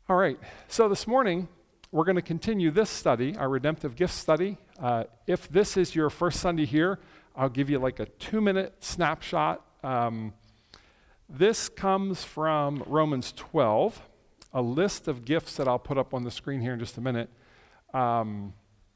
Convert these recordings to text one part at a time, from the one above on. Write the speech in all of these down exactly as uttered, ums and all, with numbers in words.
All right, so this morning we're going to continue this study, our redemptive gift study. Uh, if this is your first Sunday here, I'll give you like a two-minute snapshot. Um, this comes from Romans twelve, a list of gifts that I'll put up on the screen here in just a minute. Um,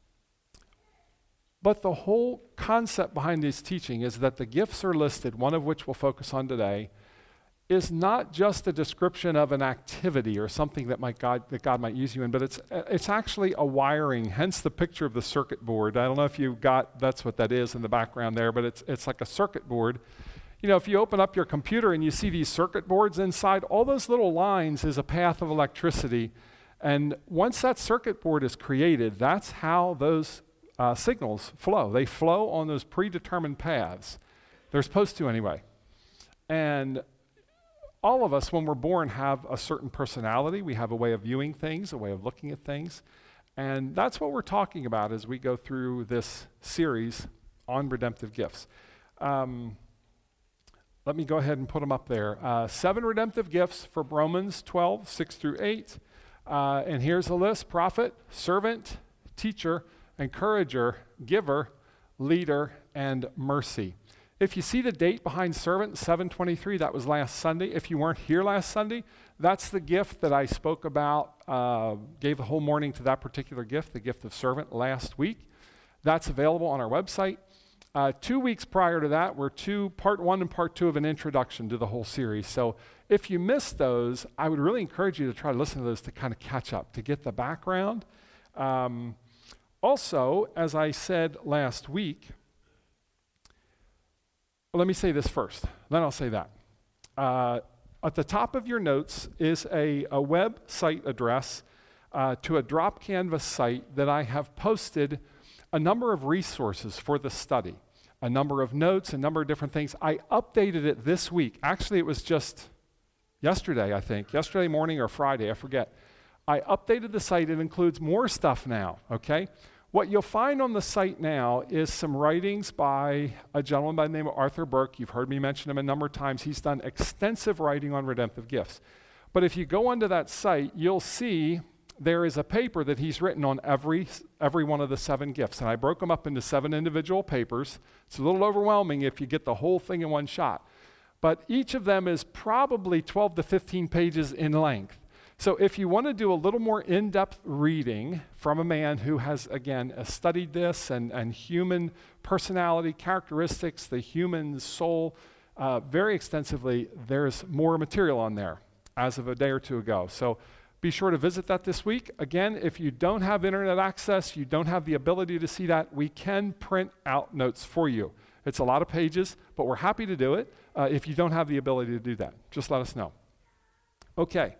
but the whole concept behind this teaching is that the gifts are listed, one of which we'll focus on today, is not just a description of an activity or something that might God that God might use you in, but it's it's actually a wiring, hence the picture of the circuit board. I don't know if you got, that's what that is in the background there, but it's it's like a circuit board. You know, if you open up your computer and you see these circuit boards inside, all those little lines is a path of electricity. And once that circuit board is created, that's how those uh, signals flow. They flow on those predetermined paths. They're supposed to anyway. And all of us, when we're born, have a certain personality. We have a way of viewing things, a way of looking at things. And that's what we're talking about as we go through this series on redemptive gifts. Um, let me go ahead and put them up there. Uh, seven redemptive gifts for Romans twelve, six through eight. Uh, and here's a list: prophet, servant, teacher, encourager, giver, leader, and mercy. If you see the date behind servant, seven twenty-three, that was last Sunday. If you weren't here last Sunday, that's the gift that I spoke about, uh, gave the whole morning to that particular gift, the gift of servant, last week. That's available on our website. Uh, two weeks prior to that were two, part one and part two of an introduction to the whole series. So if you missed those, I would really encourage you to try to listen to those to kind of catch up, to get the background. Um, also, as I said last week, well, let me say this first, then I'll say that. Uh, at the top of your notes is a, a website address uh, to a drop canvas site that I have posted a number of resources for the study, a number of notes, a number of different things. I updated it this week. Actually, it was just yesterday, I think, yesterday morning or Friday, I forget. I updated the site. It includes more stuff now, okay? What you'll find on the site now is some writings by a gentleman by the name of Arthur Burke. You've heard me mention him a number of times. He's done extensive writing on redemptive gifts. But if you go onto that site, you'll see there is a paper that he's written on every every one of the seven gifts. And I broke them up into seven individual papers. It's a little overwhelming if you get the whole thing in one shot. But each of them is probably twelve to fifteen pages in length. So if you want to do a little more in-depth reading from a man who has, again, uh, studied this and, and human personality, characteristics, the human soul, uh, very extensively, there's more material on there as of a day or two ago. So be sure to visit that this week. Again, if you don't have internet access, you don't have the ability to see that, we can print out notes for you. It's a lot of pages, but we're happy to do it. Uh, if you don't have the ability to do that, just let us know. Okay.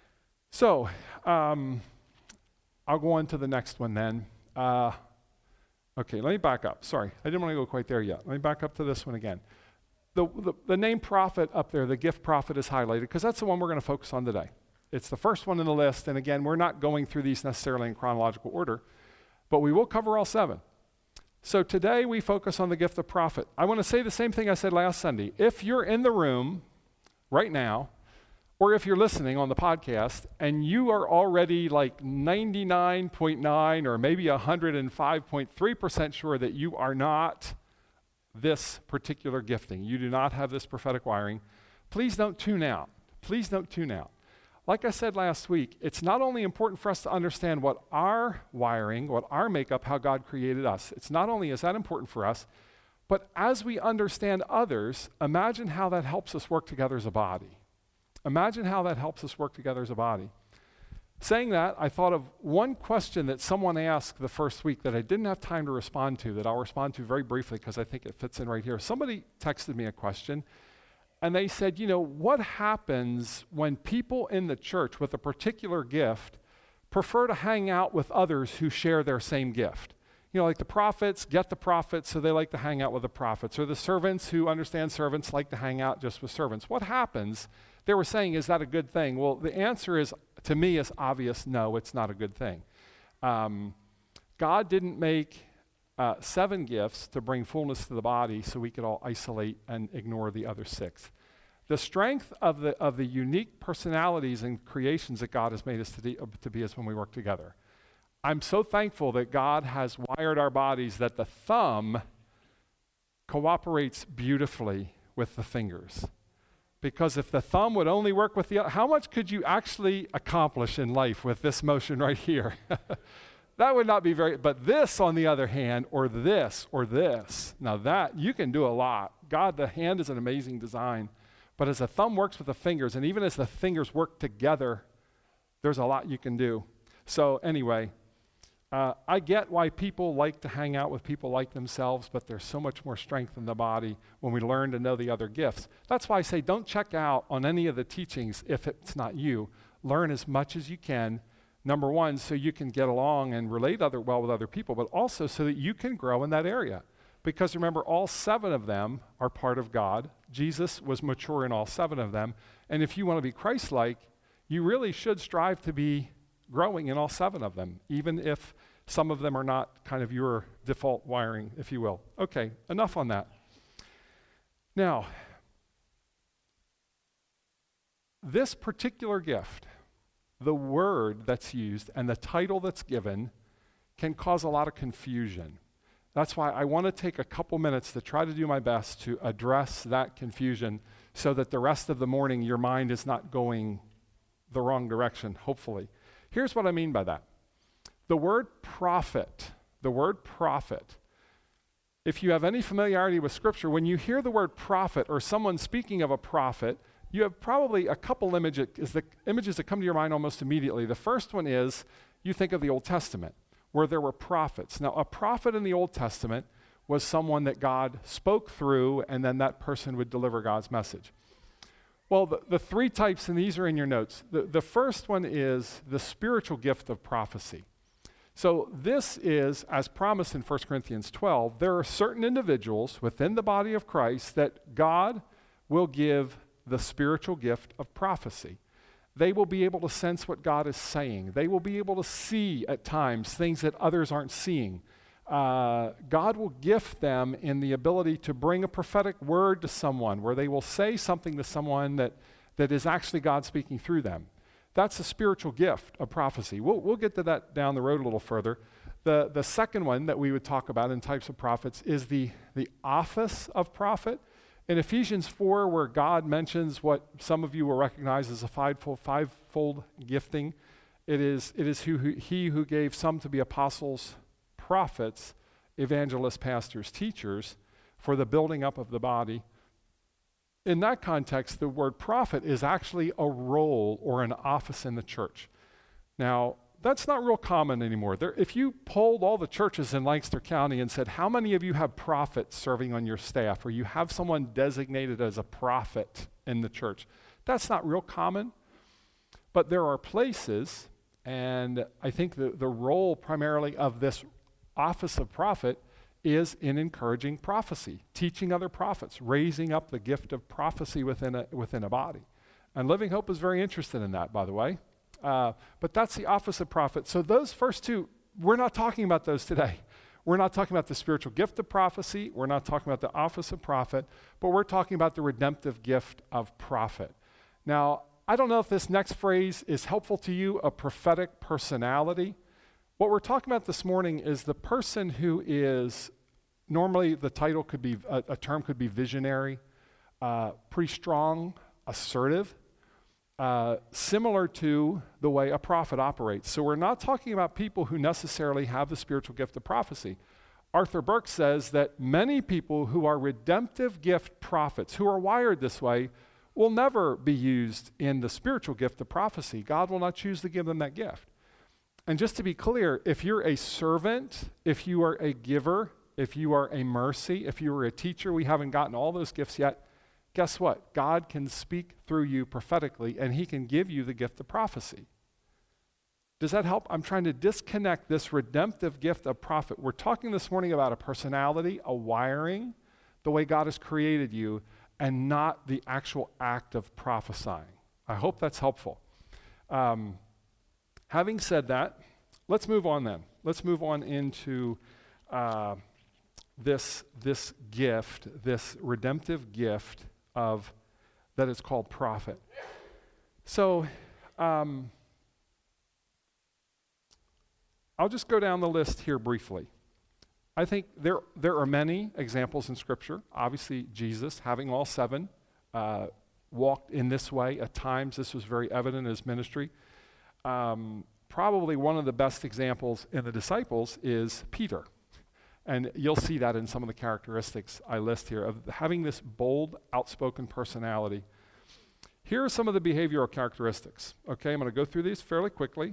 So, um, I'll go on to the next one then. Uh, okay, let me back up. Sorry, I didn't want to go quite there yet. Let me back up to this one again. The, the, the name prophet up there, the gift prophet, is highlighted because that's the one we're going to focus on today. It's the first one in the list, and again, we're not going through these necessarily in chronological order, but we will cover all seven. So today we focus on the gift of prophet. I want to say the same thing I said last Sunday. If you're in the room right now, or if you're listening on the podcast and you are already like ninety-nine point nine or maybe one hundred five point three percent sure that you are not this particular gifting, you do not have this prophetic wiring, please don't tune out. Please don't tune out. Like I said last week, it's not only important for us to understand what our wiring, what our makeup, how God created us. It's not only is that important for us, but as we understand others, imagine how that helps us work together as a body. Imagine how that helps us work together as a body. Saying that, I thought of one question that someone asked the first week that I didn't have time to respond to, that I'll respond to very briefly because I think it fits in right here. Somebody texted me a question, and they said, you know, what happens when people in the church with a particular gift prefer to hang out with others who share their same gift? You know, like the prophets get the prophets, so they like to hang out with the prophets, or the servants who understand servants like to hang out just with servants. What happens? They were saying, is that a good thing? Well, the answer is, to me, is obvious. No, it's not a good thing. Um, God didn't make uh, seven gifts to bring fullness to the body so we could all isolate and ignore the other six. The strength of the, of the unique personalities and creations that God has made us to, de- to be is when we work together. I'm so thankful that God has wired our bodies that the thumb cooperates beautifully with the fingers. Because if the thumb would only work with the other, how much could you actually accomplish in life with this motion right here? That would not be very, but this on the other hand, or this, or this, now that, you can do a lot. God, the hand is an amazing design. But as the thumb works with the fingers, and even as the fingers work together, there's a lot you can do. So anyway, uh, I get why people like to hang out with people like themselves, but there's so much more strength in the body when we learn to know the other gifts. That's why I say don't check out on any of the teachings if it's not you. Learn as much as you can. Number one, so you can get along and relate other well with other people, but also so that you can grow in that area. Because remember, all seven of them are part of God. Jesus was mature in all seven of them. And if you want to be Christ-like, you really should strive to be growing in all seven of them, even if some of them are not kind of your default wiring, if you will. Okay, enough on that. Now, this particular gift, the word that's used and the title that's given can cause a lot of confusion. That's why I want to take a couple minutes to try to do my best to address that confusion so that the rest of the morning your mind is not going the wrong direction, hopefully. Here's what I mean by that. The word prophet, the word prophet, if you have any familiarity with Scripture, when you hear the word prophet or someone speaking of a prophet, you have probably a couple images, the images that come to your mind almost immediately. The first one is you think of the Old Testament, where there were prophets. Now, a prophet in the Old Testament was someone that God spoke through, and then that person would deliver God's message. Well, the, the three types, and these are in your notes. The, the first one is the spiritual gift of prophecy. So this is, as promised in First Corinthians twelve, there are certain individuals within the body of Christ that God will give the spiritual gift of prophecy. They will be able to sense what God is saying. They will be able to see at times things that others aren't seeing. Uh, God will gift them in the ability to bring a prophetic word to someone where they will say something to someone that, that is actually God speaking through them. That's a spiritual gift of prophecy. We'll, we'll get to that down the road a little further. The, the second one that we would talk about in types of prophets is the, the office of prophet. In Ephesians four, where God mentions what some of you will recognize as a fivefold, fivefold gifting, it is, it is who, who, he who gave some to be apostles, prophets, evangelists, pastors, teachers, for the building up of the body. In that context, the word prophet is actually a role or an office in the church. Now, that's not real common anymore. There, if you polled all the churches in Lancaster County and said, how many of you have prophets serving on your staff, or you have someone designated as a prophet in the church? That's not real common, but there are places, and I think the, the role primarily of this office of prophet is in encouraging prophecy, teaching other prophets, raising up the gift of prophecy within a, within a body. And Living Hope is very interested in that, by the way. Uh, but that's the office of prophet. So those first two, we're not talking about those today. We're not talking about the spiritual gift of prophecy. We're not talking about the office of prophet, but we're talking about the redemptive gift of prophet. Now, I don't know if this next phrase is helpful to you, a prophetic personality. What we're talking about this morning is the person who is, normally the title could be, a, a term could be visionary, uh, pretty strong, assertive, Uh, similar to the way a prophet operates. So we're not talking about people who necessarily have the spiritual gift of prophecy. Arthur Burke says that many people who are redemptive gift prophets, who are wired this way, will never be used in the spiritual gift of prophecy. God will not choose to give them that gift. And just to be clear, if you're a servant, if you are a giver, if you are a mercy, if you are a teacher, we haven't gotten all those gifts yet. Guess what? God can speak through you prophetically, and he can give you the gift of prophecy. Does that help? I'm trying to disconnect this redemptive gift of prophet. We're talking this morning about a personality, a wiring, the way God has created you, and not the actual act of prophesying. I hope that's helpful. Um, having said that, let's move on then. Let's move on into uh, this, this gift, this redemptive gift of that is called prophet. So um, I'll just go down the list here briefly. I think there, there are many examples in Scripture. Obviously, Jesus, having all seven, uh, walked in this way. At times, this was very evident in his ministry. Um, probably one of the best examples in the disciples is Peter. And you'll see that in some of the characteristics I list here of having this bold, outspoken personality. Here are some of the behavioral characteristics. Okay, I'm going to go through these fairly quickly.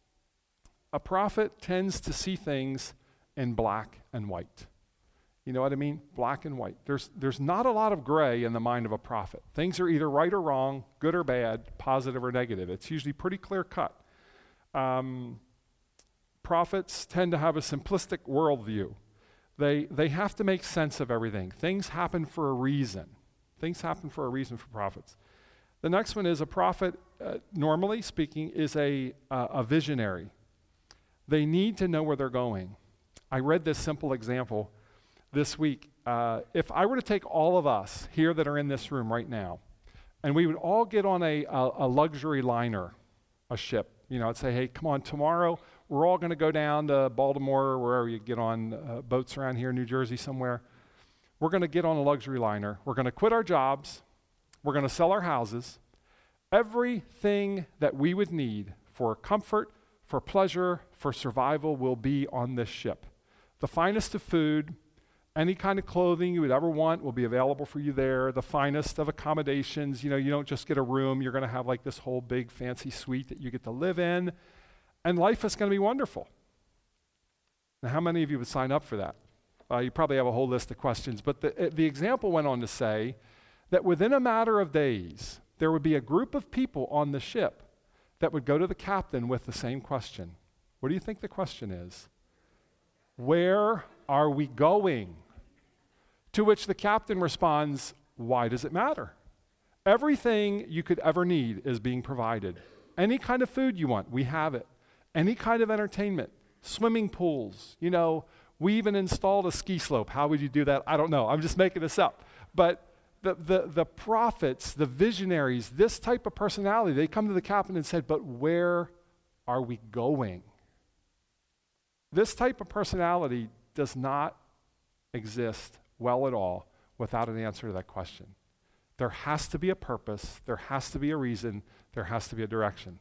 A prophet tends to see things in black and white. You know what I mean? Black and white. There's, there's not a lot of gray in the mind of a prophet. Things are either right or wrong, good or bad, positive or negative. It's usually pretty clear cut. Um, prophets tend to have a simplistic worldview. They, they have to make sense of everything. Things happen for a reason. Things happen for a reason for prophets. The next one is a prophet, uh, normally speaking, is a, uh, a visionary. They need to know where they're going. I read this simple example this week. Uh, if I were to take all of us here that are in this room right now, and we would all get on a, a, a luxury liner, a ship, you know, I'd say, hey, come on, tomorrow we're all going to go down to Baltimore or wherever you get on uh, boats around here, New Jersey somewhere. We're going to get on a luxury liner. We're going to quit our jobs. We're going to sell our houses. Everything that we would need for comfort, for pleasure, for survival will be on this ship. The finest of food, any kind of clothing you would ever want will be available for you there. The finest of accommodations. You know, you don't just get a room. You're going to have like this whole big fancy suite that you get to live in. And life is going to be wonderful. Now, how many of you would sign up for that? Uh, you probably have a whole list of questions. But the, uh, the example went on to say that within a matter of days, there would be a group of people on the ship that would go to the captain with the same question. What do you think the question is? Where are we going? To which the captain responds, why does it matter? Everything you could ever need is being provided. Any kind of food you want, we have it. Any kind of entertainment, swimming pools, you know, we even installed a ski slope. How would you do that? I don't know. I'm just making this up. But the, the, the prophets, the visionaries, this type of personality, they come to the captain and said, but where are we going? This type of personality does not exist well at all without an answer to that question. There has to be a purpose, there has to be a reason, there has to be a direction.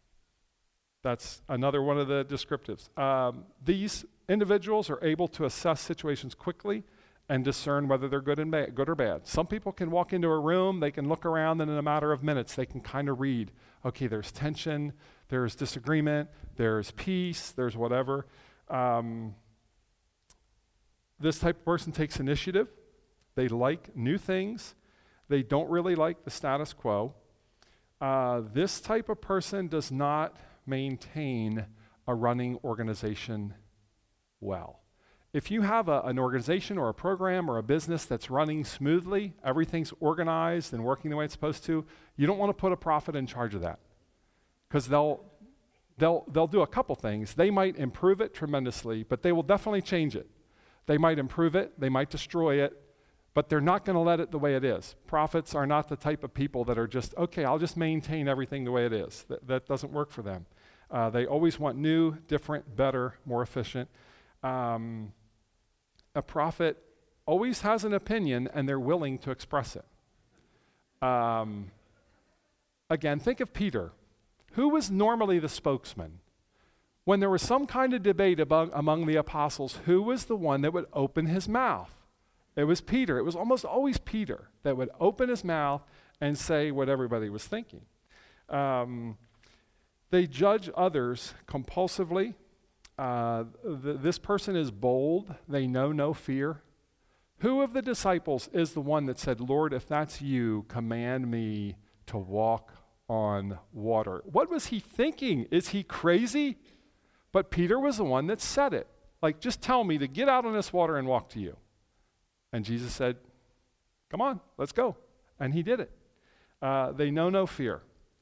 That's another one of the descriptives. Um, these individuals are able to assess situations quickly and discern whether they're good and ba- good or bad. Some people can walk into a room, they can look around, and in a matter of minutes, they can kind of read, okay, there's tension, there's disagreement, there's peace, there's whatever. Um, this type of person takes initiative. They like new things. They don't really like the status quo. Uh, this type of person does not maintain a running organization well. If you have a, an organization or a program or a business that's running smoothly, everything's organized and working the way it's supposed to, you don't want to put a prophet in charge of that, because they'll they'll they'll do a couple things. They might improve it tremendously, but they will definitely change it. They might improve it, they might destroy it, but they're not going to let it the way it is. Prophets are not the type of people that are just, okay, I'll just maintain everything the way it is. That, that doesn't work for them. Uh, they always want new, different, better, more efficient. Um, a prophet always has an opinion, and they're willing to express it. Um, again, think of Peter. Who was normally the spokesman? When there was some kind of debate among, among the apostles, who was the one that would open his mouth? It was Peter. It was almost always Peter that would open his mouth and say what everybody was thinking. Um, they judge others compulsively. Uh, th- this person is bold. They know no fear. Who of the disciples is the one that said, Lord, if that's you, command me to walk on water? What was he thinking? Is he crazy? But Peter was the one that said it. Like, just tell me to get out on this water and walk to you. And Jesus said, come on, let's go. And he did it. Uh, they know no fear.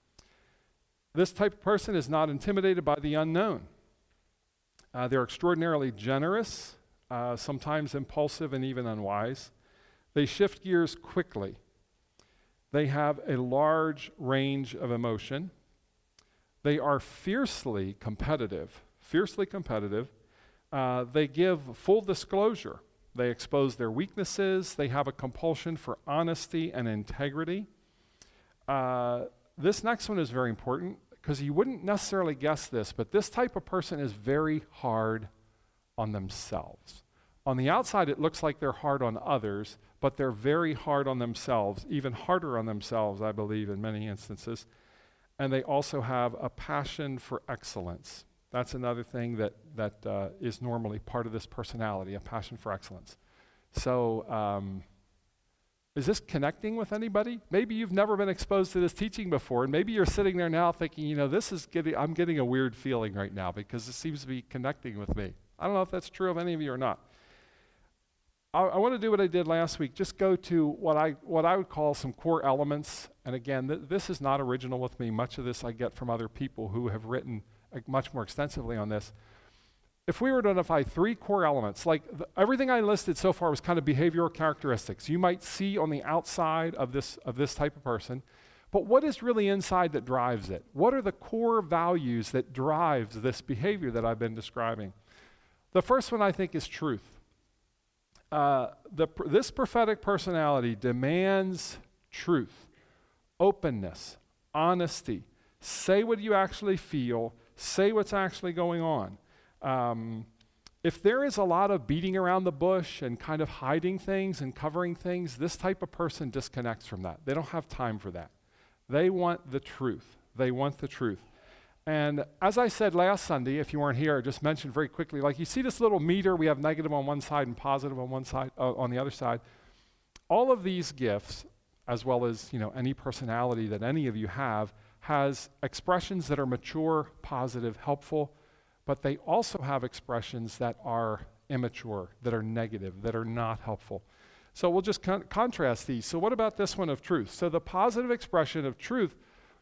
This type of person is not intimidated by the unknown. Uh, they're extraordinarily generous, uh, sometimes impulsive and even unwise. They shift gears quickly. They have a large range of emotion. They are fiercely competitive, fiercely competitive. Uh, they give full disclosure. They expose their weaknesses. They have a compulsion for honesty and integrity. Uh, this next one is very important because you wouldn't necessarily guess this, but this type of person is very hard on themselves. On the outside, it looks like they're hard on others, but they're very hard on themselves, even harder on themselves, I believe, in many instances. And they also have a passion for excellence. That's another thing that, that uh, is normally part of this personality, a passion for excellence. So, um, is this connecting with anybody? Maybe you've never been exposed to this teaching before, and maybe you're sitting there now thinking, you know, this is getting, I'm getting a weird feeling right now because it seems to be connecting with me. I don't know if that's true of any of you or not. I, I want to do what I did last week, just go to what I what I would call some core elements. And again, th- this is not original with me. Much of this I get from other people who have written uh, much more extensively on this. If we were to identify three core elements, like the, everything I listed so far was kind of behavioral characteristics you might see on the outside of this of this type of person, but what is really inside that drives it? What are the core values that drives this behavior that I've been describing? The first one I think is truth. Uh, the, this prophetic personality demands truth, openness, honesty. Say what you actually feel. Say what's actually going on. Um, if there is a lot of beating around the bush and kind of hiding things and covering things, this type of person disconnects from that. They don't have time for that. They want the truth. They want the truth. And as I said last Sunday, if you weren't here, I just mentioned very quickly, like you see this little meter, we have negative on one side and positive on one side, uh, on the other side. All of these gifts, as well as, you know, any personality that any of you have, has expressions that are mature, positive, helpful, but they also have expressions that are immature, that are negative, that are not helpful. So we'll just con- contrast these. So what about this one of truth? So the positive expression of truth,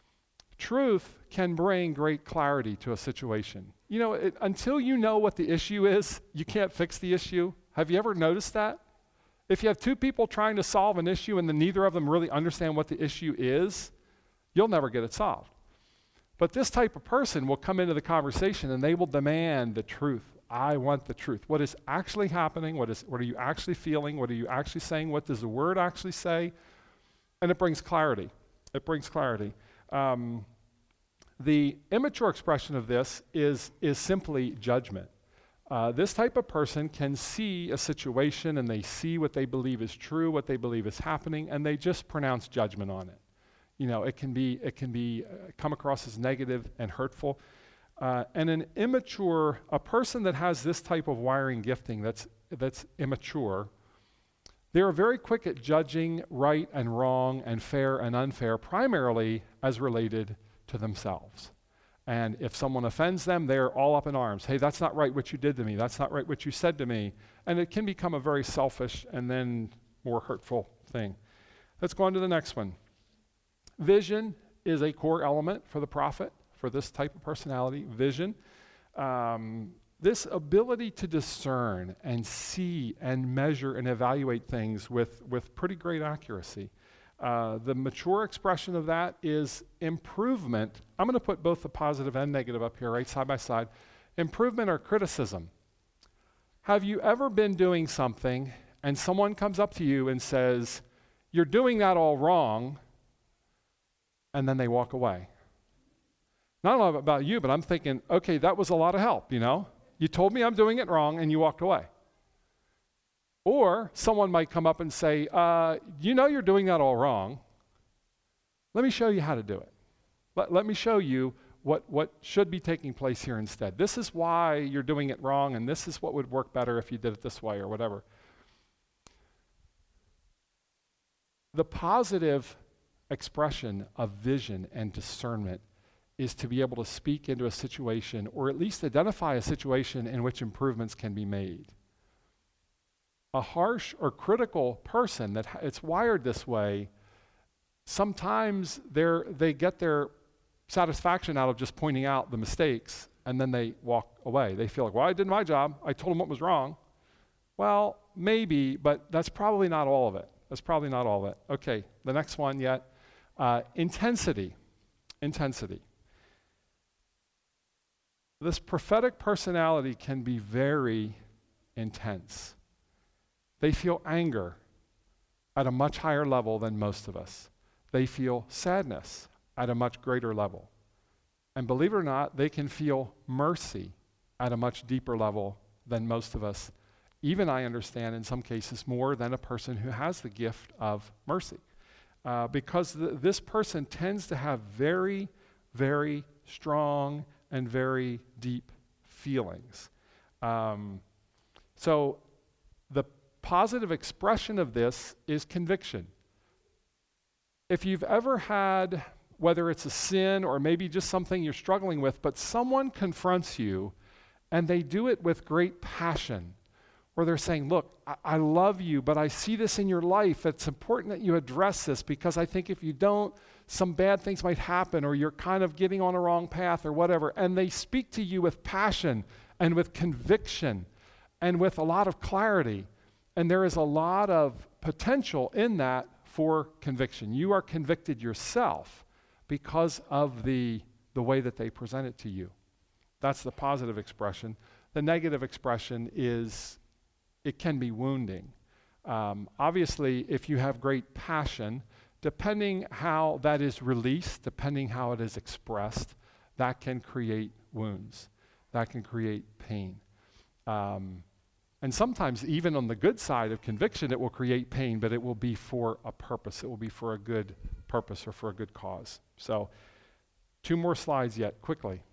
truth can bring great clarity to a situation. You know, it, until you know what the issue is, you can't fix the issue. Have you ever noticed that? If you have two people trying to solve an issue and then neither of them really understand what the issue is, you'll never get it solved. But this type of person will come into the conversation and they will demand the truth. I want the truth. What is actually happening? What is? What are you actually feeling? What are you actually saying? What does the word actually say? And it brings clarity. It brings clarity. Um, the immature expression of this is, is simply judgment. Uh, this type of person can see a situation and they see what they believe is true, what they believe is happening, and they just pronounce judgment on it. You know, it can be, it can be uh, come across as negative and hurtful. Uh, and an immature, a person that has this type of wiring gifting that's, that's immature, they're very quick at judging right and wrong and fair and unfair, primarily as related to themselves. And if someone offends them, they're all up in arms. Hey, that's not right what you did to me. That's not right what you said to me. And it can become a very selfish and then more hurtful thing. Let's go on to the next one. Vision is a core element for the prophet, for this type of personality. Vision. Um, this ability to discern and see and measure and evaluate things with, with pretty great accuracy. Uh, the mature expression of that is improvement. I'm going to put both the positive and negative up here, right, side by side. Improvement or criticism. Have you ever been doing something and someone comes up to you and says, you're doing that all wrong, and then they walk away? Not a lot about you, but I'm thinking, okay, that was a lot of help, you know? You told me I'm doing it wrong, and you walked away. Or someone might come up and say, uh, you know you're doing that all wrong. Let me show you how to do it. Let, let me show you what, what should be taking place here instead. This is why you're doing it wrong, and this is what would work better if you did it this way or whatever. The positive expression of vision and discernment is to be able to speak into a situation or at least identify a situation in which improvements can be made. A harsh or critical person that ha- it's wired this way, sometimes they're, they get their satisfaction out of just pointing out the mistakes and then they walk away. They feel like, well, I did my job. I told them what was wrong. Well, maybe, but that's probably not all of it. That's probably not all of it. Okay, the next one yet. Uh, intensity. Intensity. This prophetic personality can be very intense. They feel anger at a much higher level than most of us. They feel sadness at a much greater level. And believe it or not, they can feel mercy at a much deeper level than most of us. Even I understand in some cases more than a person who has the gift of mercy. Uh, because th- this person tends to have very, very strong and very deep feelings. Um, so the positive expression of this is conviction. If you've ever had, whether it's a sin or maybe just something you're struggling with, but someone confronts you and they do it with great passion, where they're saying, look, I, I love you, but I see this in your life. It's important that you address this because I think if you don't, some bad things might happen or you're kind of getting on a wrong path or whatever. And they speak to you with passion and with conviction and with a lot of clarity. And there is a lot of potential in that for conviction. You are convicted yourself because of the, the way that they present it to you. That's the positive expression. The negative expression is it can be wounding. Um, obviously, if you have great passion, depending how that is released, depending how it is expressed, that can create wounds. That can create pain. Um, and sometimes even on the good side of conviction, it will create pain, but it will be for a purpose. It will be for a good purpose or for a good cause. So, two more slides yet, quickly.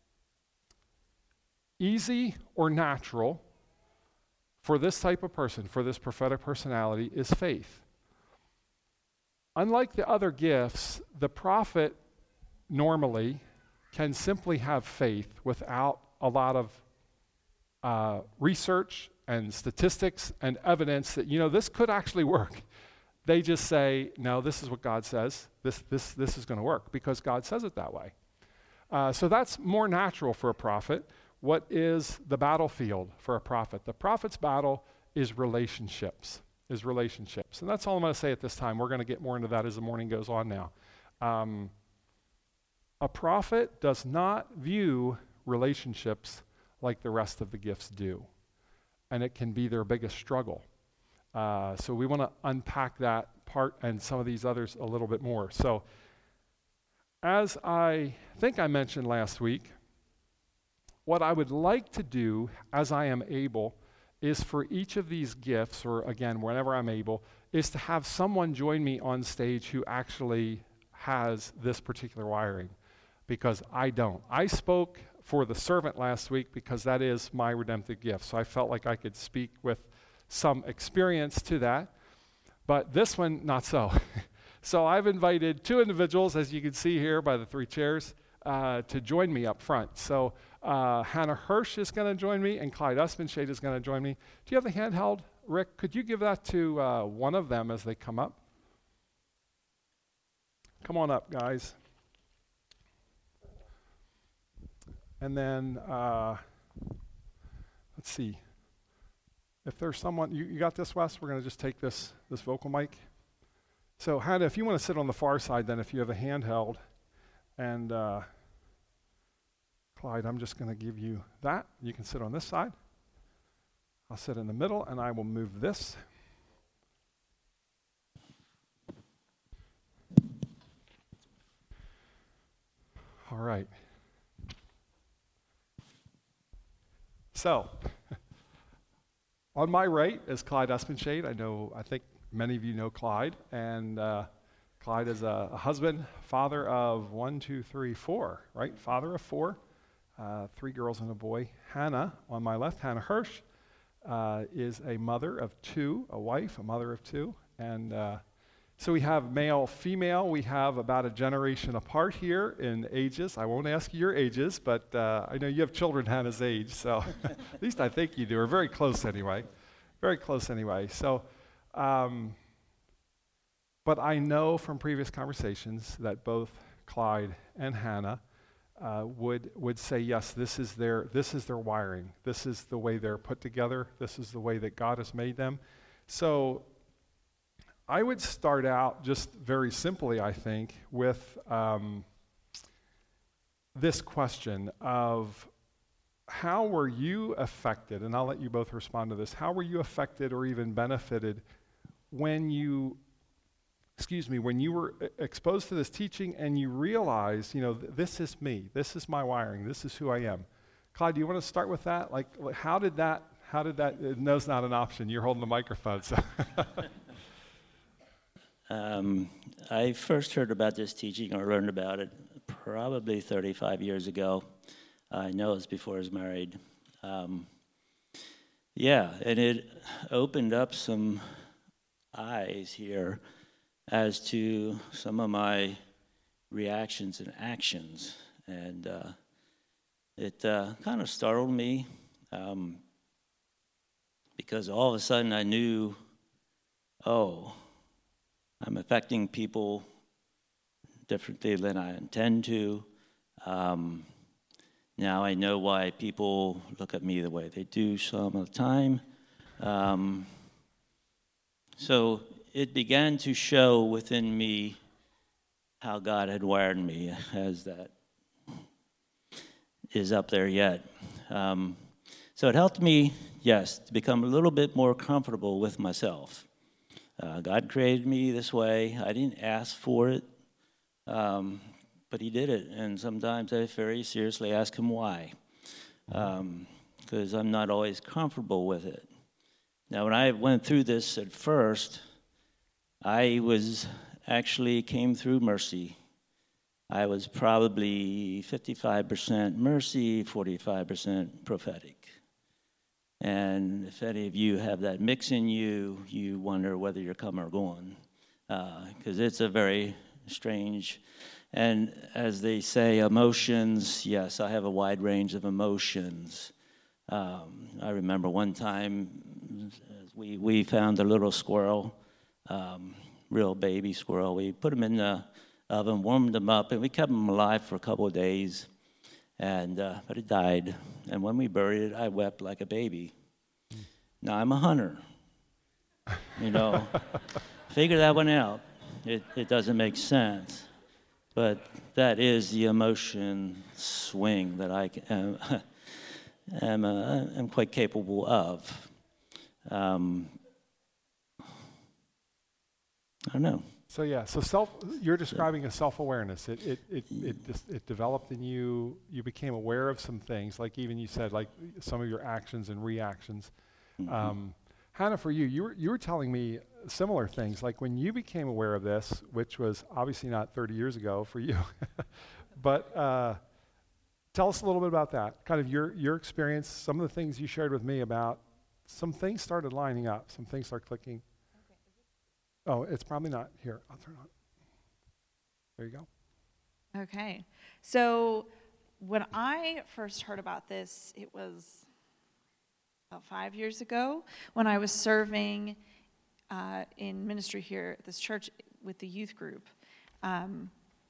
Easy or natural for this type of person, for this prophetic personality, is faith. Unlike the other gifts, the prophet normally can simply have faith without a lot of uh, research and statistics and evidence that, you know, this could actually work. They just say, no, this is what God says. This, this, this is going to work because God says it that way. Uh, so that's more natural for a prophet. What is the battlefield for a prophet? The prophet's battle is relationships, is relationships. And that's all I'm going to say at this time. We're going to get more into that as the morning goes on now. Um, a prophet does not view relationships like the rest of the gifts do. And it can be their biggest struggle. Uh, so we want to unpack that part and some of these others a little bit more. So as I think I mentioned last week, what I would like to do as I am able is for each of these gifts, or again, whenever I'm able, is to have someone join me on stage who actually has this particular wiring, because I don't. I spoke for the servant last week because that is my redemptive gift, so I felt like I could speak with some experience to that, but this one, not so. So I've invited two individuals, as you can see here by the three chairs, uh, to join me up front. So uh, Hannah Hirsch is going to join me, and Clyde Usmanshade is going to join me. Do you have the handheld, Rick? Could you give that to uh, one of them as they come up? Come on up, guys. And then, uh, let's see. If there's someone, you, you got this, Wes? We're going to just take this, this vocal mic. So Hannah, if you want to sit on the far side, then if you have a handheld, and uh, Clyde, I'm just going to give you that. You can sit on this side. I'll sit in the middle, and I will move this. All right. So, on my right is Clyde Usmanshade. I know, I think many of you know Clyde, and uh, Clyde is a, a husband, father of one, two, three, four, right? Father of four, uh, three girls and a boy. Hannah, on my left, Hannah Hirsch, uh, is a mother of two, a wife, a mother of two, and uh, so we have male, female. We have about a generation apart here in ages. I won't ask you your ages, but uh, I know you have children Hannah's age, so at least I think you do, or very close anyway. Very close anyway. So, um, but I know from previous conversations that both Clyde and Hannah uh, would would say, yes, this is their this is their wiring. This is the way they're put together. This is the way that God has made them. So I would start out just very simply, I think, with um, this question of how were you affected, and I'll let you both respond to this, how were you affected or even benefited when you, excuse me, when you were exposed to this teaching and you realized, you know, th- this is me, this is my wiring, this is who I am. Clyde, do you want to start with that? Like, how did that, how did that, no's not an option, you're holding the microphone, so. um, I first heard about this teaching or learned about it probably thirty-five years ago. I know it's before I was married. Um, yeah, and it opened up some eyes here as to some of my reactions and actions. And uh, it uh, kind of startled me um, because all of a sudden I knew, oh, I'm affecting people differently than I intend to. Um, now I know why people look at me the way they do some of the time. Um, so it began to show within me how God had wired me, as that is up there yet. Um, so it helped me, yes, to become a little bit more comfortable with myself. Uh, God created me this way. I didn't ask for it, um, but he did it. And sometimes I very seriously ask him why, because um, I'm not always comfortable with it. Now, when I went through this at first, I was actually came through mercy. I was probably fifty-five percent mercy, forty-five percent prophetic. And if any of you have that mix in you, you wonder whether you're coming or going, because uh, it's a very strange, and as they say, emotions, yes, I have a wide range of emotions. Um, I remember one time we, we found a little squirrel, um, real baby squirrel. We put him in the oven, warmed him up, and we kept him alive for a couple of days. And uh, but it died. And when we buried it, I wept like a baby. Now I'm a hunter. You know, figure that one out. It it doesn't make sense, but that is the emotion swing that I am am, uh, am quite capable of. Um, I don't know. So yeah, so self, you're describing a self-awareness. It it it it, just, it developed in you. You became aware of some things, like even you said, like some of your actions and reactions. Mm-hmm. Um, Hannah, for you, you were you were telling me similar things, like when you became aware of this, which was obviously not thirty years ago for you, but uh, tell us a little bit about that. Kind of your your experience, some of the things you shared with me about some things started lining up, some things started clicking. Oh, it's probably not here. I'll turn on. There you go. Okay. So when I first heard about this, it was about five years ago when I was serving uh, in ministry here at this church with the youth group. Um,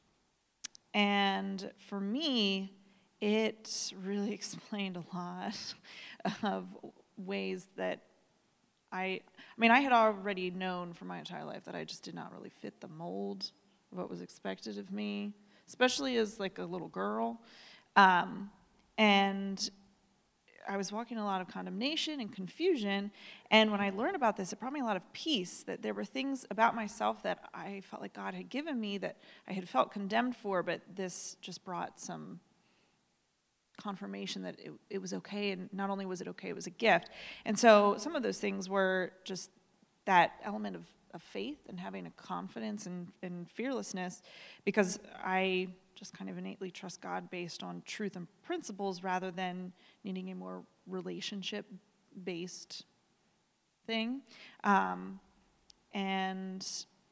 and for me, it really explained a lot of ways that I, I mean, I had already known for my entire life that I just did not really fit the mold of what was expected of me, especially as like a little girl. Um, and I was walking in a lot of condemnation and confusion. And when I learned about this, it brought me a lot of peace, that there were things about myself that I felt like God had given me that I had felt condemned for, but this just brought some confirmation that it, it was okay, and not only was it okay, it was a gift. And so some of those things were just that element of, of faith and having a confidence and, and fearlessness, because I just kind of innately trust God based on truth and principles rather than needing a more relationship-based thing. Um, and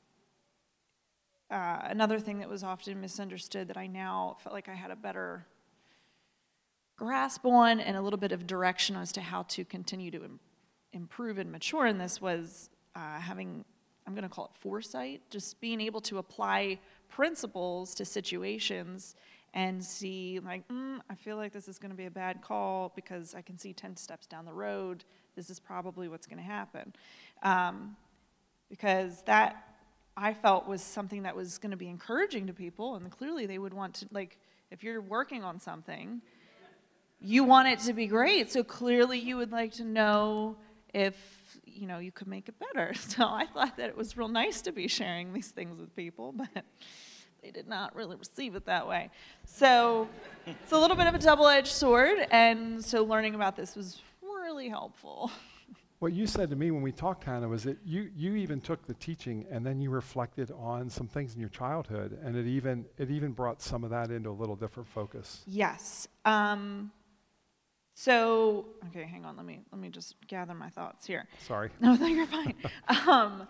uh, another thing that was often misunderstood that I now felt like I had a better grasp on and a little bit of direction as to how to continue to im- improve and mature in this was uh, having, I'm going to call it foresight, just being able to apply principles to situations and see like, mm, I feel like this is going to be a bad call because I can see ten steps down the road, this is probably what's going to happen. Um, because that I felt was something that was going to be encouraging to people, and clearly they would want to, like, if you're working on something, you want it to be great, so clearly you would like to know if, you know, you could make it better. So I thought that it was real nice to be sharing these things with people, but they did not really receive it that way. So it's a little bit of a double-edged sword, and so learning about this was really helpful. What you said to me when we talked, Hannah, was that you, you even took the teaching and then you reflected on some things in your childhood, and it even it even brought some of that into a little different focus. Yes. Um, so, okay, hang on. Let me let me just gather my thoughts here. Sorry. No, no, you're fine. um,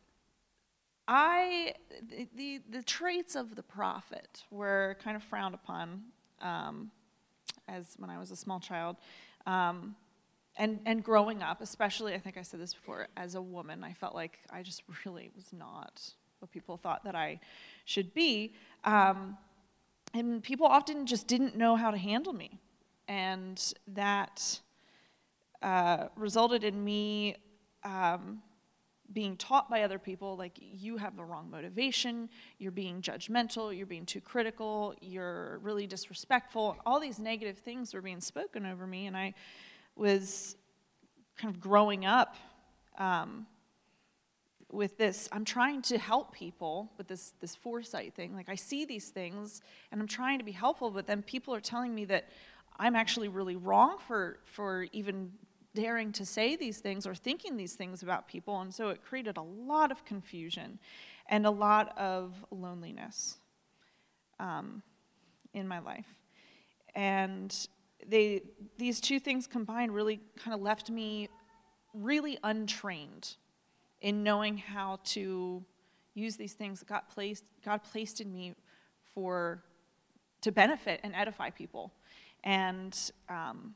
I the, the the traits of the prophet were kind of frowned upon um, as when I was a small child. Um, And and growing up, especially, I think I said this before, as a woman, I felt like I just really was not what people thought that I should be. Um, and people often just didn't know how to handle me. And that uh, resulted in me um, being taught by other people, like, you have the wrong motivation, you're being judgmental, you're being too critical, you're really disrespectful. All these negative things were being spoken over me, and I was kind of growing up um, with this, I'm trying to help people with this this foresight thing. Like, I see these things, and I'm trying to be helpful, but then people are telling me that I'm actually really wrong for, for even daring to say these things or thinking these things about people, and so it created a lot of confusion and a lot of loneliness um, in my life. And They, these two things combined really kind of left me really untrained in knowing how to use these things that God placed, God placed in me for, to benefit and edify people. And um,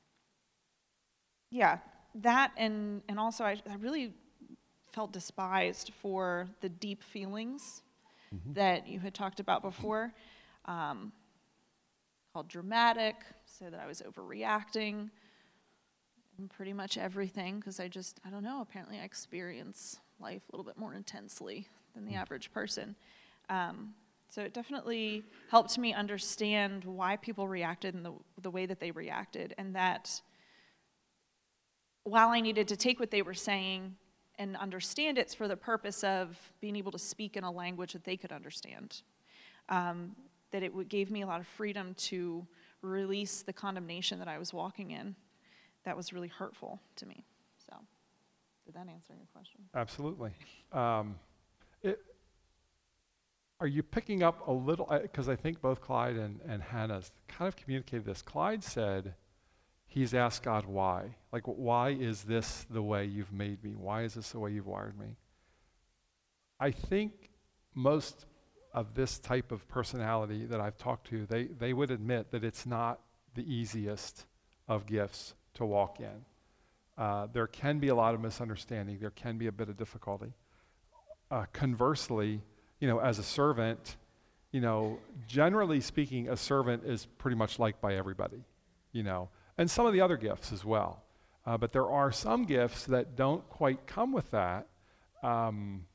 yeah, that and, and also I, I really felt despised for the deep feelings mm-hmm. that you had talked about before. Um, called dramatic, so that I was overreacting and pretty much everything, because I just, I don't know, apparently I experience life a little bit more intensely than the average person. Um, so it definitely helped me understand why people reacted in the, the way that they reacted, and that while I needed to take what they were saying and understand it for the purpose of being able to speak in a language that they could understand, um, that it would, gave me a lot of freedom to release the condemnation that I was walking in that was really hurtful to me. So, did that answer your question? Absolutely. Um, it, are you picking up a little, because I think both Clyde and, and Hannah kind of communicated this. Clyde said he's asked God why. Like, why is this the way you've made me? Why is this the way you've wired me? I think most of this type of personality that I've talked to, they, they would admit that it's not the easiest of gifts to walk in. Uh, there can be a lot of misunderstanding. There can be a bit of difficulty. Uh, conversely, you know, as a servant, you know, generally speaking, a servant is pretty much liked by everybody, you know, and some of the other gifts as well. Uh, but there are some gifts that don't quite come with that. Um,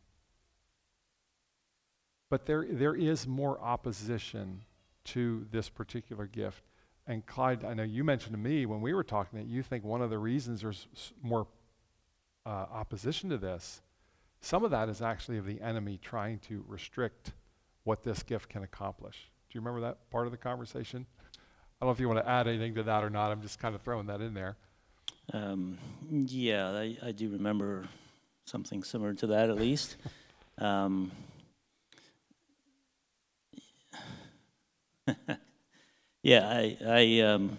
But there, there is more opposition to this particular gift. And Clyde, I know you mentioned to me when we were talking that you think one of the reasons there's more uh, opposition to this, some of that is actually of the enemy trying to restrict what this gift can accomplish. Do you remember that part of the conversation? I don't know if you want to add anything to that or not. I'm just kind of throwing that in there. Um, yeah, I, I do remember something similar to that, at least. um, yeah, I, I um,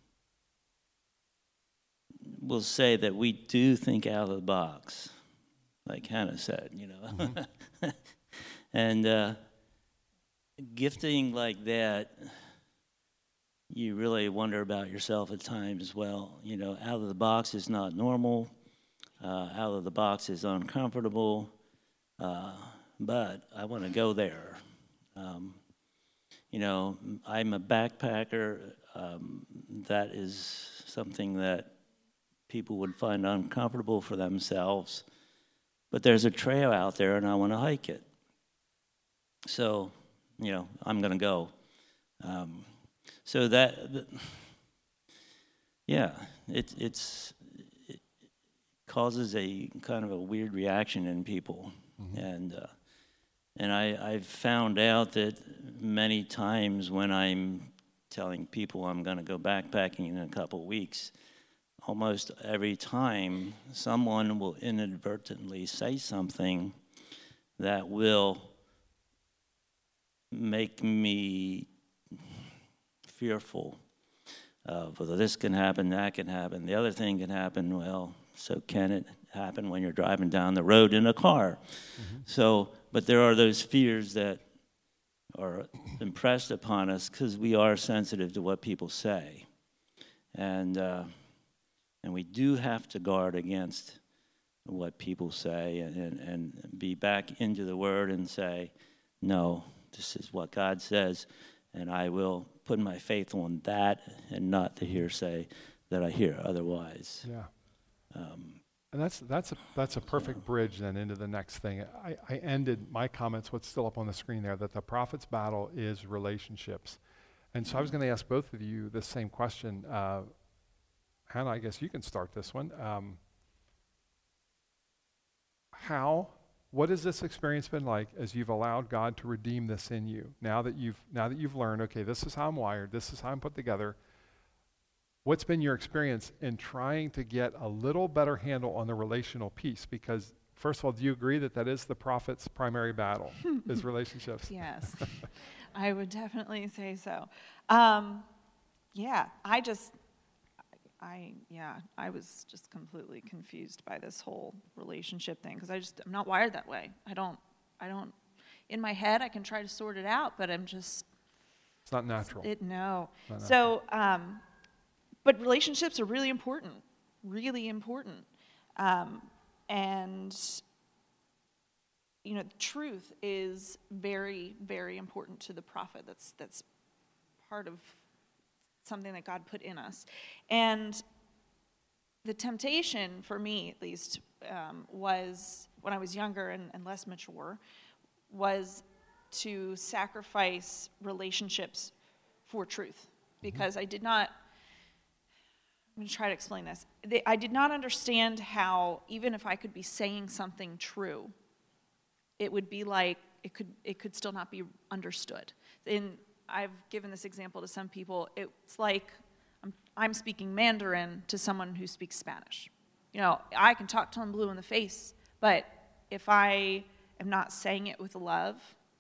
will say that we do think out of the box, like Hannah said, you know. Mm-hmm. and uh, gifting like that, you really wonder about yourself at times as well. You know, out of the box is not normal. Uh, out of the box is uncomfortable. Uh, but I want to go there. Um, you know, I'm a backpacker. Um, that is something that people would find uncomfortable for themselves. but there's a trail out there and I want to hike it. So, you know, I'm going to go. Um, so that, the, yeah, it, it's, it causes a kind of a weird reaction in people. Mm-hmm. And, uh, and I, I've found out that many times when I'm telling people I'm going to go backpacking in a couple weeks, almost every time someone will inadvertently say something that will make me fearful of whether this can happen, that can happen, the other thing can happen. Well, so can it happen when you're driving down the road in a car? Mm-hmm. So, but there are those fears that are impressed upon us because we are sensitive to what people say. And uh, and we do have to guard against what people say and, and, and be back into the Word and say, no, this is what God says, and I will put my faith on that and not the hearsay that I hear otherwise. Yeah. Um, and that's that's a, that's a perfect bridge then into the next thing. I, I ended my comments, what's still up on the screen there, that the prophet's battle is relationships. And so I was going to ask both of you the same question. Uh, Hannah, I guess you can start this one. Um, how, what has this experience been like as you've allowed God to redeem this in you? Now that you've now that you've learned, okay, this is how I'm wired, this is how I'm put together. What's been your experience in trying to get a little better handle on the relational piece? Because first of all, do you agree that that is the prophet's primary battle, is relationships? Yes, I would definitely say so. Um, yeah, I just, I, yeah, I was just completely confused by this whole relationship thing because I just, I'm not wired that way. I don't, I don't, in my head, I can try to sort it out, but I'm just. It's not natural. It, no. Not so, um, but relationships are really important, really important. Um, and, you know, truth is very, very important to the prophet. That's, that's part of something that God put in us. And the temptation, for me at least, um, was, when I was younger and, and less mature, was to sacrifice relationships for truth. Because mm-hmm. I did not, I'm going to try to explain this. They, I did not understand how, even if I could be saying something true, it would be like, it could it could still not be understood. And I've given this example to some people. It's like I'm, I'm speaking Mandarin to someone who speaks Spanish. You know, I can talk to them blue in the face, but if I am not saying it with love,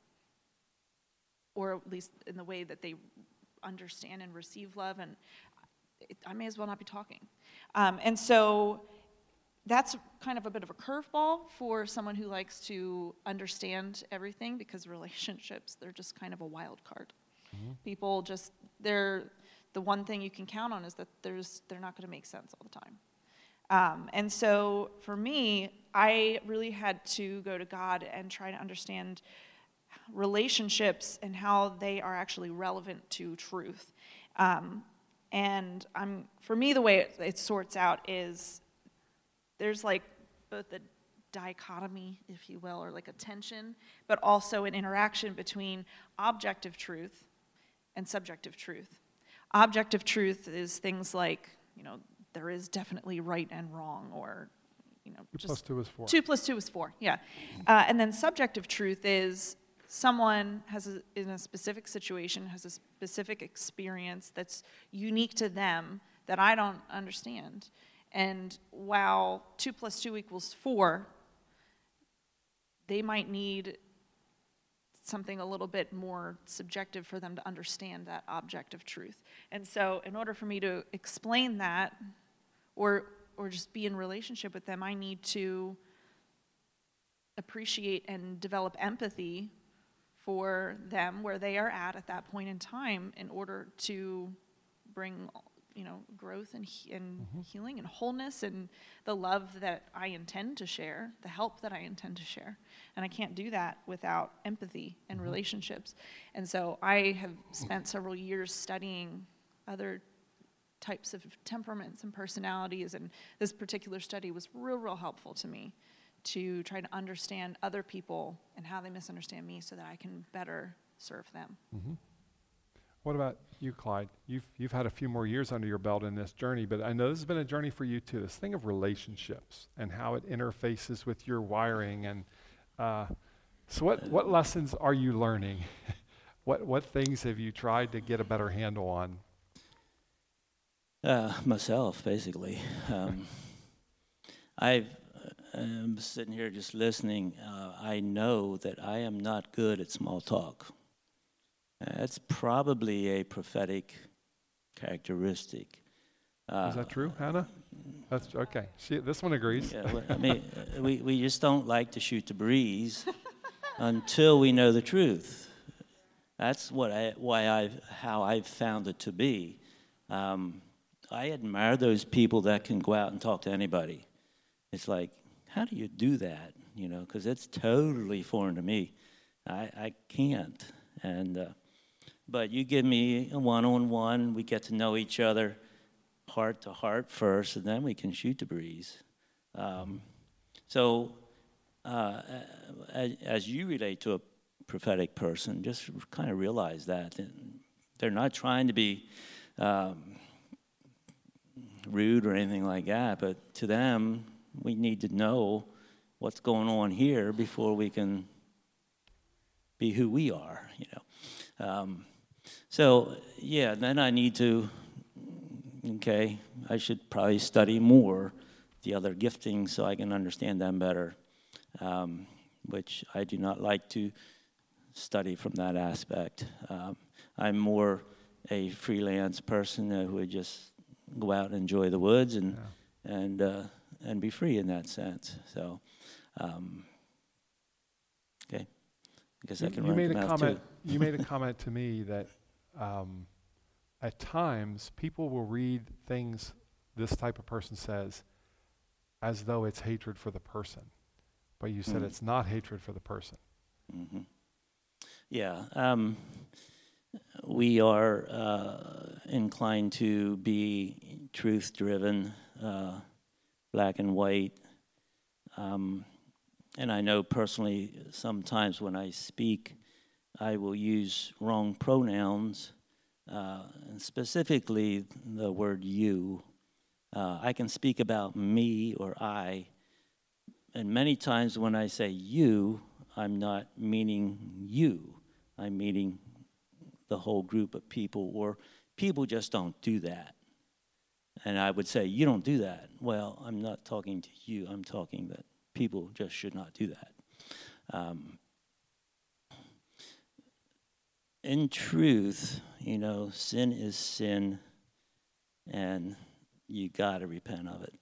or at least in the way that they understand and receive love, and it, I may as well not be talking. Um, and so that's kind of a bit of a curveball for someone who likes to understand everything, because relationships, they're just kind of a wild card. Mm-hmm. People just, they're, the one thing you can count on is that there's, they're not going to make sense all the time. Um, and so for me, I really had to go to God and try to understand relationships and how they are actually relevant to truth. Um, and I'm, for me, the way it, it sorts out is there's like both a dichotomy, if you will, or like a tension, but also an interaction between objective truth and subjective truth. Objective truth is things like, you know, there is definitely right and wrong, or, you know, two just plus two is four. Two plus two is four, yeah. Uh, and then subjective truth is someone has, a, in a specific situation, has a specific experience that's unique to them that I don't understand. And while two plus two equals four, they might need something a little bit more subjective for them to understand that objective truth. And so in order for me to explain that, or or just be in relationship with them, I need to appreciate and develop empathy for them where they are at at that point in time, in order to bring, you know, growth and, he- and mm-hmm. healing and wholeness and the love that I intend to share, the help that I intend to share. And I can't do that without empathy and mm-hmm. relationships. And so I have spent several years studying other types of temperaments and personalities, and this particular study was real, real helpful to me to try to understand other people and how they misunderstand me so that I can better serve them. Mm-hmm. What about you, Clyde? You've you've had a few more years under your belt in this journey, but I know this has been a journey for you too. This thing of relationships and how it interfaces with your wiring, and uh, so what what lessons are you learning? what what things have you tried to get a better handle on? Uh, myself, basically. Um, I've I'm sitting here just listening. Uh, I know that I am not good at small talk. That's probably a prophetic characteristic. Uh, Is that true, Hannah? That's okay. She, this one agrees. Yeah, well, I mean, we, we just don't like to shoot the breeze until we know the truth. That's what I, why I've, how I've found it to be. Um, I admire those people that can go out and talk to anybody. It's like, how do you do that? You know, because it's totally foreign to me. I, I can't. And uh, but you give me a one-on-one, we get to know each other heart to heart first, and then we can shoot the breeze. Um, so uh, as, as you relate to a prophetic person, just kind of realize that. They're not trying to be um, rude or anything like that, but to them, we need to know what's going on here before we can be who we are, you know. Um, so, yeah, then I need to, okay, I should probably study more the other giftings so I can understand them better, um, which I do not like to study from that aspect. Um, I'm more a freelance person uh, who would just go out and enjoy the woods and yeah. and uh, and be free in that sense. So, um, okay, I guess you, I can you run made the a mouth comment. too. You made a comment to me that um, at times people will read things this type of person says as though it's hatred for the person, but you said Mm-hmm. it's not hatred for the person. Mm-hmm. Yeah, um, we are uh, inclined to be truth-driven, uh, black and white. Um, and I know personally sometimes when I speak, I will use wrong pronouns, uh, and specifically the word you. Uh, I can speak about me or I, and many times when I say you, I'm not meaning you. I'm meaning the whole group of people, or people just don't do that. And I would say, you don't do that. Well, I'm not talking to you. I'm talking that people just should not do that. Um, in truth, you know, sin is sin, and you got to repent of it.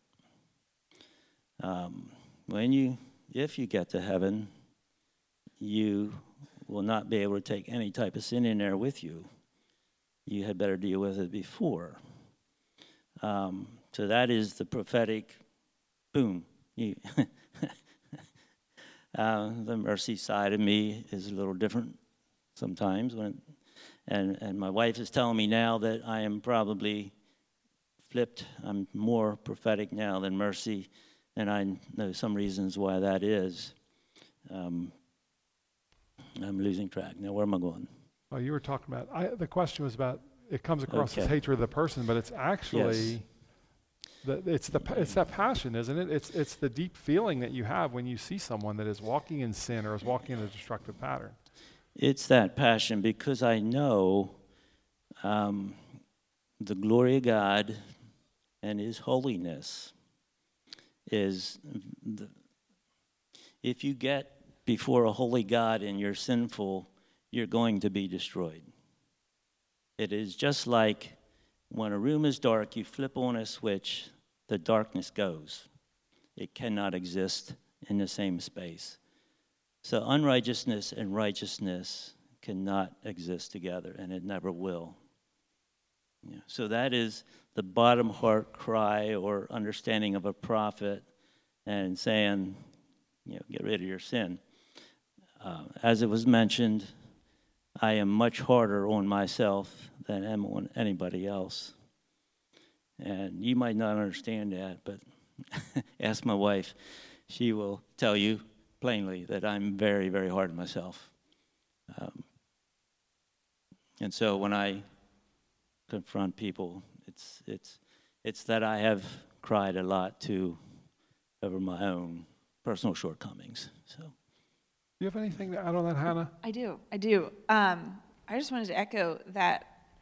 Um, when you, if you get to heaven, you will not be able to take any type of sin in there with you. You had better deal with it before. Um, so that is the prophetic, boom. You uh, the mercy side of me is a little different sometimes, when, and and my wife is telling me now that I am probably flipped. I'm more prophetic now than mercy, and I know some reasons why that is. Um, I'm losing track. Now, where am I going? Oh, you were talking about, I, the question was about, it comes across Okay. as hatred of the person, but it's actually, Yes. the, it's the it's that passion, isn't it? It's it's the deep feeling that you have when you see someone that is walking in sin or is walking in a destructive pattern. It's that passion because I know um, the glory of God and His holiness is, the, if you get before a holy God and you're sinful, you're going to be destroyed. It is just like when a room is dark, you flip on a switch, the darkness goes. It cannot exist in the same space. So unrighteousness and righteousness cannot exist together, and it never will. Yeah. So that is the bottom heart cry or understanding of a prophet and saying, you know, get rid of your sin. Uh, as it was mentioned, I am much harder on myself than I am on anybody else. And you might not understand that, but ask my wife. she will tell you plainly that I'm very, very hard on myself. Um, and so when I confront people, it's it's it's that I have cried a lot too over my own personal shortcomings. So, Do you have anything to add on that, Hannah? I do, I do. Um, I just wanted to echo that.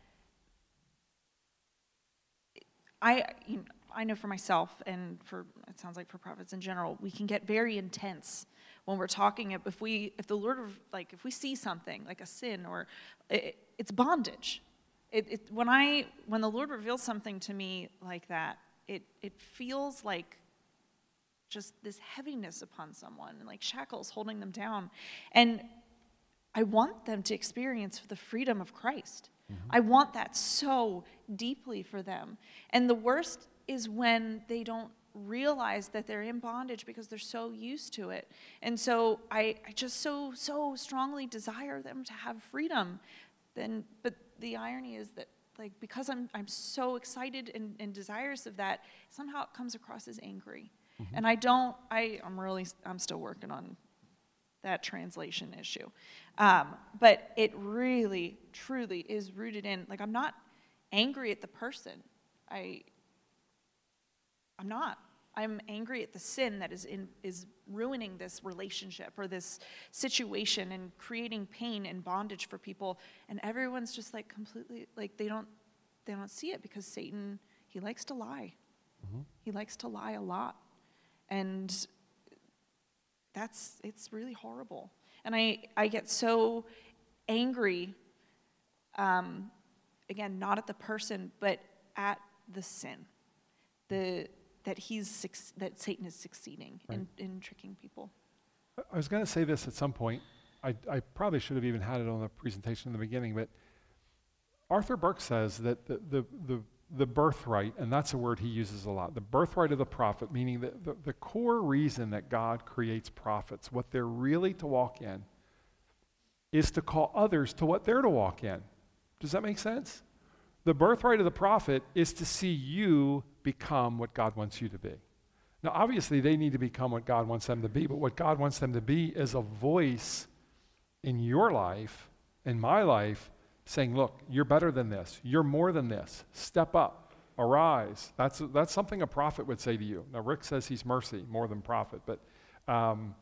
I, you know, I know for myself, and for it sounds like for prophets in general, we can get very intense when we're talking. If we, if the Lord, like, if we see something like a sin or it, it's bondage. It, it when I when the Lord reveals something to me like that, it it feels like just this heaviness upon someone, and like shackles holding them down, and I want them to experience the freedom of Christ. Mm-hmm. I want that so deeply for them, and the worst is when they don't realize that they're in bondage because they're so used to it. And so I, I just so, so strongly desire them to have freedom. Then, but the irony is that, like, because I'm I'm so excited and, and desirous of that, somehow it comes across as angry. Mm-hmm. And I don't, I, I'm really, I'm still working on that translation issue. Um, but it really, truly is rooted in, like, I'm not angry at the person. I, I'm not. I'm angry at the sin that is in is ruining this relationship or this situation and creating pain and bondage for people. And everyone's just like completely like they don't they don't see it because Satan, he likes to lie. Mm-hmm. He likes to lie a lot. And that's it's really horrible. And I, I get so angry, um, again, not at the person, but at the sin. The that he's that Satan is succeeding right. in, in tricking people. I was going to say this at some point. I, I probably should have even had it on the presentation in the beginning, but Arthur Burke says that the, the, the, the birthright, and that's a word he uses a lot, the birthright of the prophet, meaning that the, the core reason that God creates prophets, what they're really to walk in, is to call others to what they're to walk in. Does that make sense? The birthright of the prophet is to see you become what God wants you to be. Now, obviously, they need to become what God wants them to be, but what God wants them to be is a voice in your life, in my life, saying, look, you're better than this. You're more than this. Step up. Arise. That's, that's something a prophet would say to you. Now, Rick says he's mercy more than prophet, but um,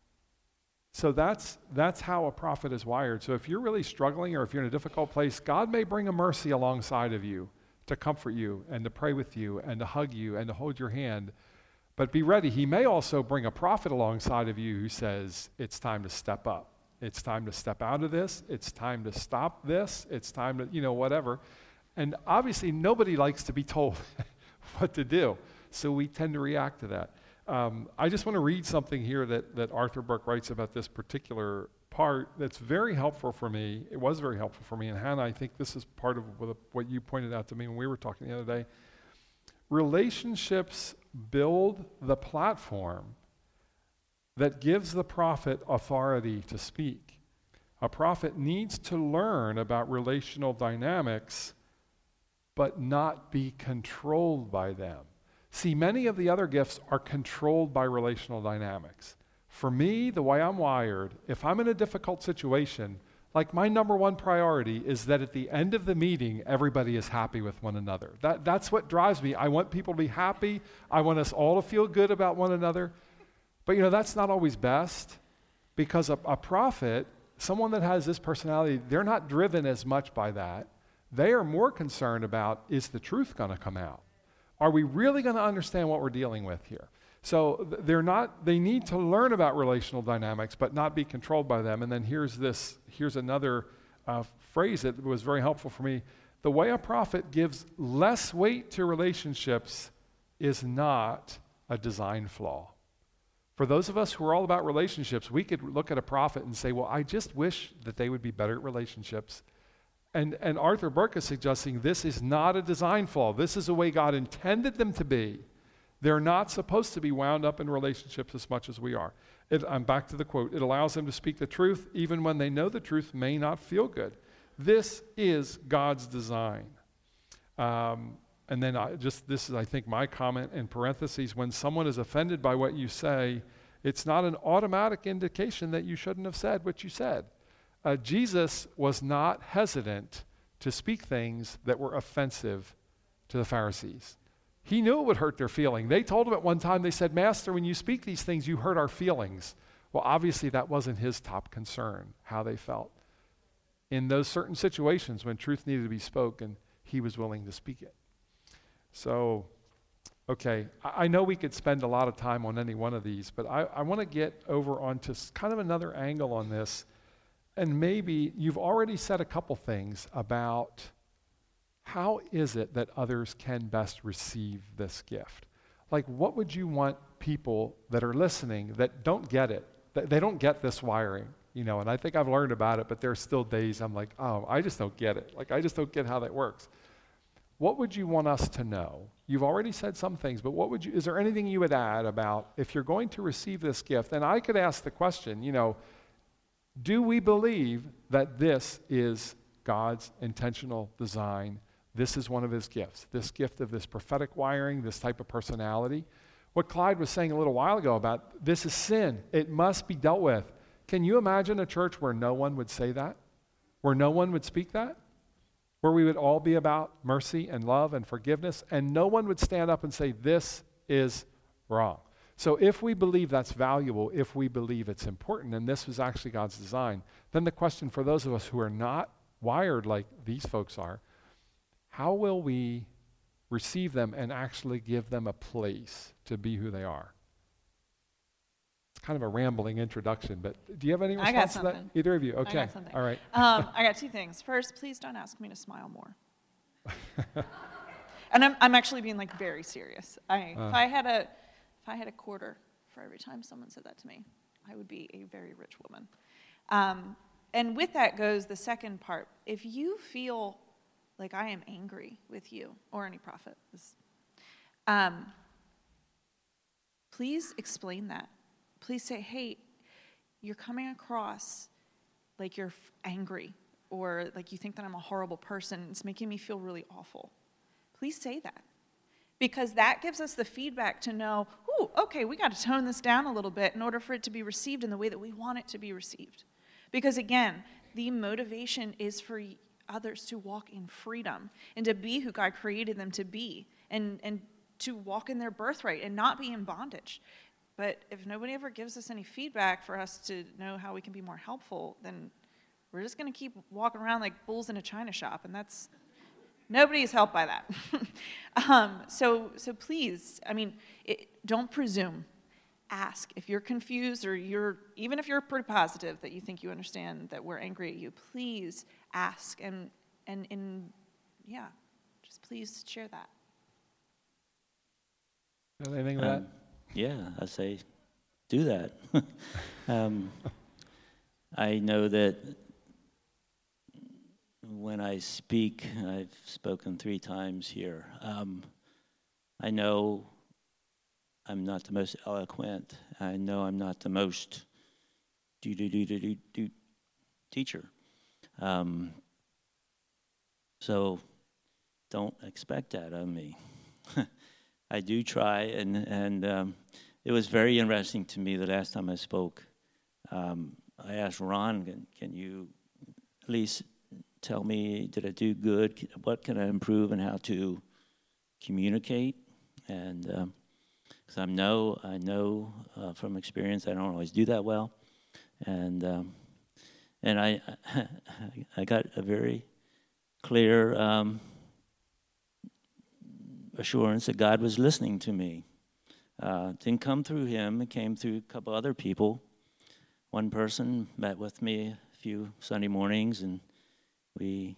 so that's that's how a prophet is wired. So if you're really struggling or if you're in a difficult place, God may bring a mercy alongside of you to comfort you and to pray with you and to hug you and to hold your hand. But be ready. He may also bring a prophet alongside of you who says, it's time to step up. It's time to step out of this. It's time to stop this. It's time to, you know, whatever. And obviously nobody likes to be told what to do. So we tend to react to that. Um, I just want to read something here that, that Arthur Burke writes about this particular part that's very helpful for me. It was very helpful for me. And Hannah, I think this is part of what you pointed out to me when we were talking the other day. Relationships build the platform that gives the prophet authority to speak. A prophet needs to learn about relational dynamics, but not be controlled by them. See, many of the other gifts are controlled by relational dynamics. For me, the way I'm wired, if I'm in a difficult situation, like my number one priority is that at the end of the meeting, everybody is happy with one another. That, that's what drives me. I want people to be happy. I want us all to feel good about one another. But you know, that's not always best, because a, a prophet, someone that has this personality, they're not driven as much by that. They are more concerned about, is the truth going to come out? Are we really going to understand what we're dealing with here? So they're not, they need to learn about relational dynamics, but not be controlled by them. And then here's this, here's another uh, phrase that was very helpful for me. The way a prophet gives less weight to relationships is not a design flaw. For those of us who are all about relationships, we could look at a prophet and say, well, I just wish that they would be better at relationships. And, and Arthur Burke is suggesting this is not a design flaw. This is the way God intended them to be. They're not supposed to be wound up in relationships as much as we are. It, I'm back to the quote. It allows them to speak the truth even when they know the truth may not feel good. This is God's design. Um, and then I just, this is, I think, my comment in parentheses, when someone is offended by what you say, it's not an automatic indication that you shouldn't have said what you said. Uh, Jesus was not hesitant to speak things that were offensive to the Pharisees. He knew it would hurt their feeling. They told him at one time, they said, Master, when you speak these things, you hurt our feelings. Well, obviously that wasn't his top concern, how they felt. In those certain situations when truth needed to be spoken, he was willing to speak it. So, okay, I, I know we could spend a lot of time on any one of these, but I, I want to get over onto kind of another angle on this. And maybe you've already said a couple things about how is it that others can best receive this gift? Like, what would you want people that are listening that don't get it, that they don't get this wiring, you know, and I think I've learned about it, but there's still days I'm like, oh, I just don't get it. Like, I just don't get how that works. What would you want us to know? You've already said some things, but what would you, is there anything you would add about if you're going to receive this gift? And I could ask the question, you know, do we believe that this is God's intentional design? This is one of his gifts, this gift of this prophetic wiring, this type of personality. What Clyde was saying a little while ago about this is sin. It must be dealt with. Can you imagine a church where no one would say that? Where no one would speak that? Where we would all be about mercy and love and forgiveness, and no one would stand up and say, this is wrong. So if we believe that's valuable, if we believe it's important, and this was actually God's design, then the question for those of us who are not wired like these folks are, how will we receive them and actually give them a place to be who they are? It's kind of a rambling introduction, but do you have any I got response to that? something. Either of you? I Okay. got something. All right. Um, I got two things. First, please don't ask me to smile more. And I'm I'm actually being like very serious. I Uh. if I had a if I had a quarter for every time someone said that to me, I would be a very rich woman. Um, and with that goes the second part. If you feel like I am angry with you or any prophet, this, um, please explain that. Please say, hey, you're coming across like you're f- angry or like you think that I'm a horrible person. It's making me feel really awful. Please say that. Because that gives us the feedback to know, ooh, okay, we got to tone this down a little bit in order for it to be received in the way that we want it to be received. Because again, the motivation is for others to walk in freedom and to be who God created them to be and, and to walk in their birthright and not be in bondage. But if nobody ever gives us any feedback for us to know how we can be more helpful, then we're just going to keep walking around like bulls in a china shop, and that's nobody is helped by that. um, so, so please, I mean, it, don't presume. Ask if you're confused, or you're even if you're pretty positive that you think you understand that we're angry at you. Please ask, and and and yeah, just please share that. Anything with Um, that? Yeah, I say do that. um, I know that when I speak, I've spoken three times here. Um, I know I'm not the most eloquent. I know I'm not the most do do do do do do teacher. Um, so don't expect that of me. I do try, and and um, it was very interesting to me the last time I spoke. Um, I asked Ron, can, can you at least tell me, did I do good? What can I improve and how to communicate? And because um, I know, I know uh, from experience, I don't always do that well. And um, and I I got a very clear um, assurance that God was listening to me. Uh, didn't come through him. It came through a couple other people. One person met with me a few Sunday mornings, and we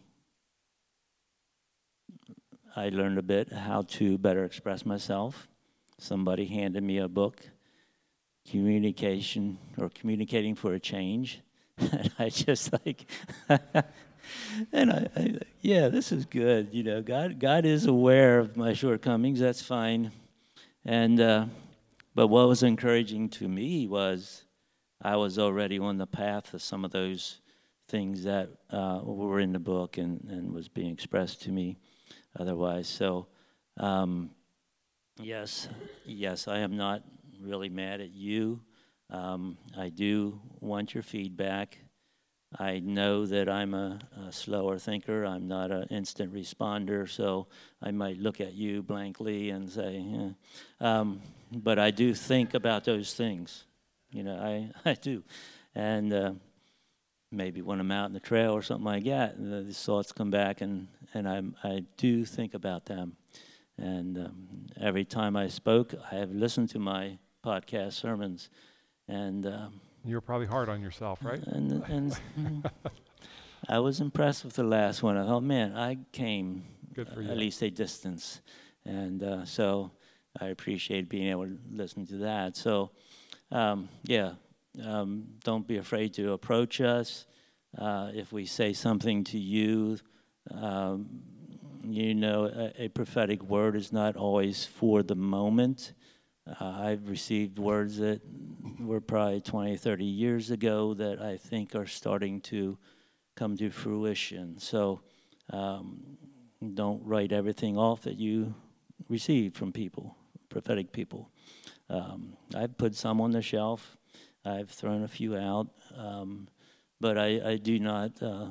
I learned a bit how to better express myself. Somebody handed me a book, Communication or Communicating for a Change. And I just like, and I, I, yeah, this is good. You know, God, God is aware of my shortcomings. That's fine. And uh, but what was encouraging to me was I was already on the path of some of those things that uh, were in the book and, and was being expressed to me otherwise. So Um, yes, yes, I am not really mad at you. Um, I do want your feedback. I know that I'm a, a slower thinker. I'm not an instant responder, so I might look at you blankly and say, eh. um, but I do think about those things. You know, I, I do. And uh, maybe when I'm out in the trail or something like that, the, these thoughts come back, and, and I'm, I do think about them. And um, every time I spoke, I have listened to my podcast sermons, and um, You're probably hard on yourself, right? and and mm, I was impressed with the last one. I thought, man, I came Good for uh, you. at least a distance, and uh, so I appreciate being able to listen to that. So, um, yeah, um, don't be afraid to approach us. Uh, if we say something to you, um, you know, a, a prophetic word is not always for the moment. Uh, I've received words that were probably twenty, thirty years ago that I think are starting to come to fruition. So um, don't write everything off that you receive from people, prophetic people. Um, I've put some on the shelf. I've thrown a few out. Um, but I, I do not uh,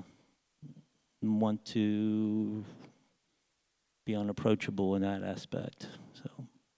want to be unapproachable in that aspect. So.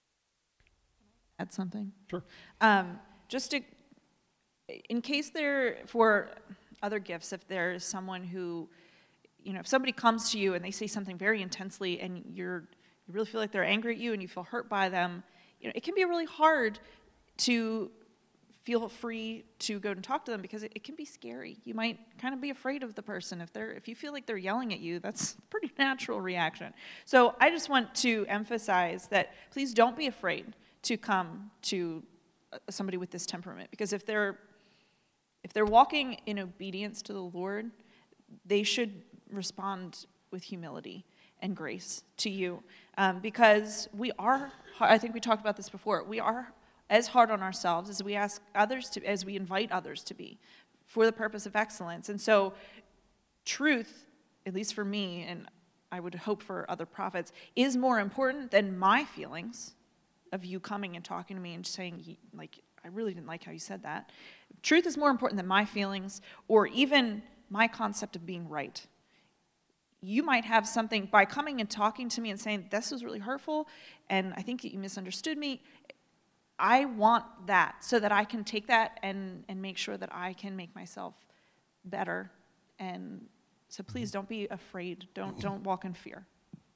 Add something? Sure. Um, just to, in case there, for other gifts, if there's someone who, you know, if somebody comes to you and they say something very intensely and you're, you really feel like they're angry at you and you feel hurt by them, you know, it can be really hard to feel free to go and talk to them because it, it can be scary. You might kind of be afraid of the person. If they're, if you feel like they're yelling at you, that's a pretty natural reaction. So I just want to emphasize that please don't be afraid to come to somebody with this temperament, because if they're if they're walking in obedience to the Lord, they should respond with humility and grace to you, um, because we are. I think we talked about this before. We are as hard on ourselves as we ask others to, as we invite others to be, for the purpose of excellence. And so, truth, at least for me, and I would hope for other prophets, is more important than my feelings of you coming and talking to me and saying, like, I really didn't like how you said that. Truth is more important than my feelings or even my concept of being right. You might have something, by coming and talking to me and saying, this was really hurtful, and I think that you misunderstood me. I want that so that I can take that and, and make sure that I can make myself better. And so please don't be afraid. Don't, don't walk in fear.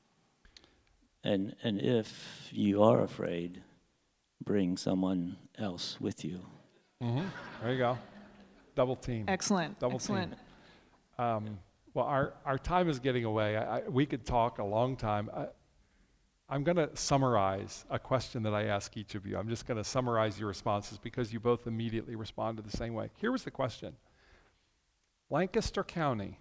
And and if you are afraid, bring someone else with you. Mm-hmm. There you go. Double team. Excellent. Double Excellent. team. Um, well, our, our time is getting away. I, I, we could talk a long time. I, I'm going to summarize a question that I ask each of you. I'm just going to summarize your responses because you both immediately responded the same way. Here was the question. Lancaster County,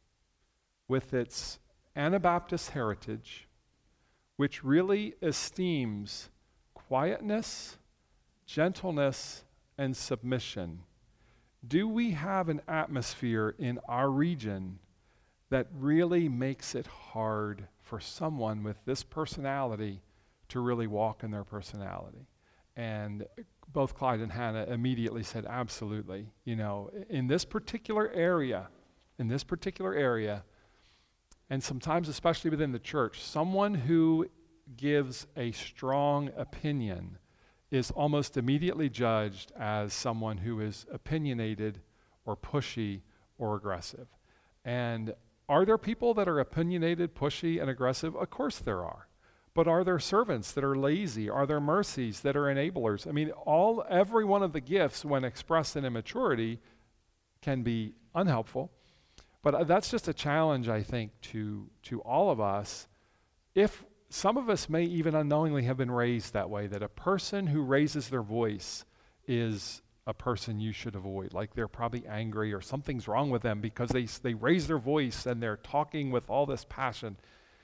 with its Anabaptist heritage, which really esteems quietness, gentleness, and submission, do we have an atmosphere in our region that really makes it hard for someone with this personality to really walk in their personality? And both Clyde and Hannah immediately said, absolutely. You know, in this particular area, in this particular area, and sometimes especially within the church, someone who gives a strong opinion is almost immediately judged as someone who is opinionated or pushy or aggressive. And are there people that are opinionated, pushy, and aggressive? Of course there are. But are there servants that are lazy? Are there mercies that are enablers? I mean, all every one of the gifts, when expressed in immaturity, can be unhelpful. But that's just a challenge, I think, to to all of us. If some of us may even unknowingly have been raised that way, that a person who raises their voice is a person you should avoid. Like they're probably angry or something's wrong with them because they they raise their voice and they're talking with all this passion.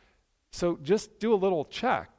So just do a little check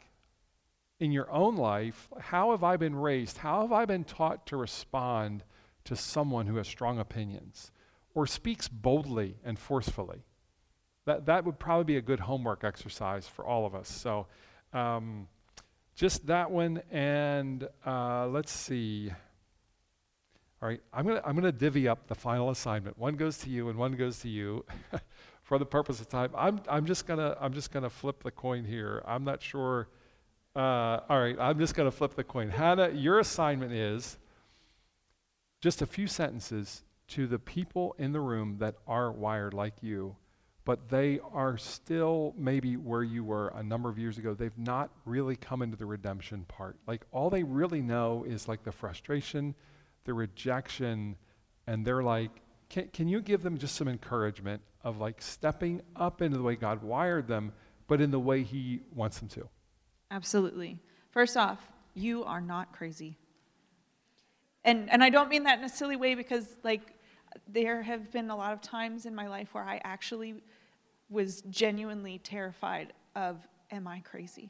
in your own life. How have I been raised? How have I been taught to respond to someone who has strong opinions or speaks boldly and forcefully? That that would probably be a good homework exercise for all of us. So Um, just that one, and uh, let's see. All right, I'm gonna I'm gonna divvy up the final assignment. One goes to you, and one goes to you, for the purpose of time. I'm I'm just gonna I'm just gonna flip the coin here. I'm not sure. Uh, all right, I'm just gonna flip the coin. Hannah, your assignment is just a few sentences to the people in the room that are wired like you, but they are still maybe where you were a number of years ago. They've not really come into the redemption part. Like all they really know is like the frustration, the rejection, and they're like, can, can you give them just some encouragement of like stepping up into the way God wired them, but in the way he wants them to? Absolutely. First off, you are not crazy. And and I don't mean that in a silly way, because like there have been a lot of times in my life where I actually was genuinely terrified of, am I crazy?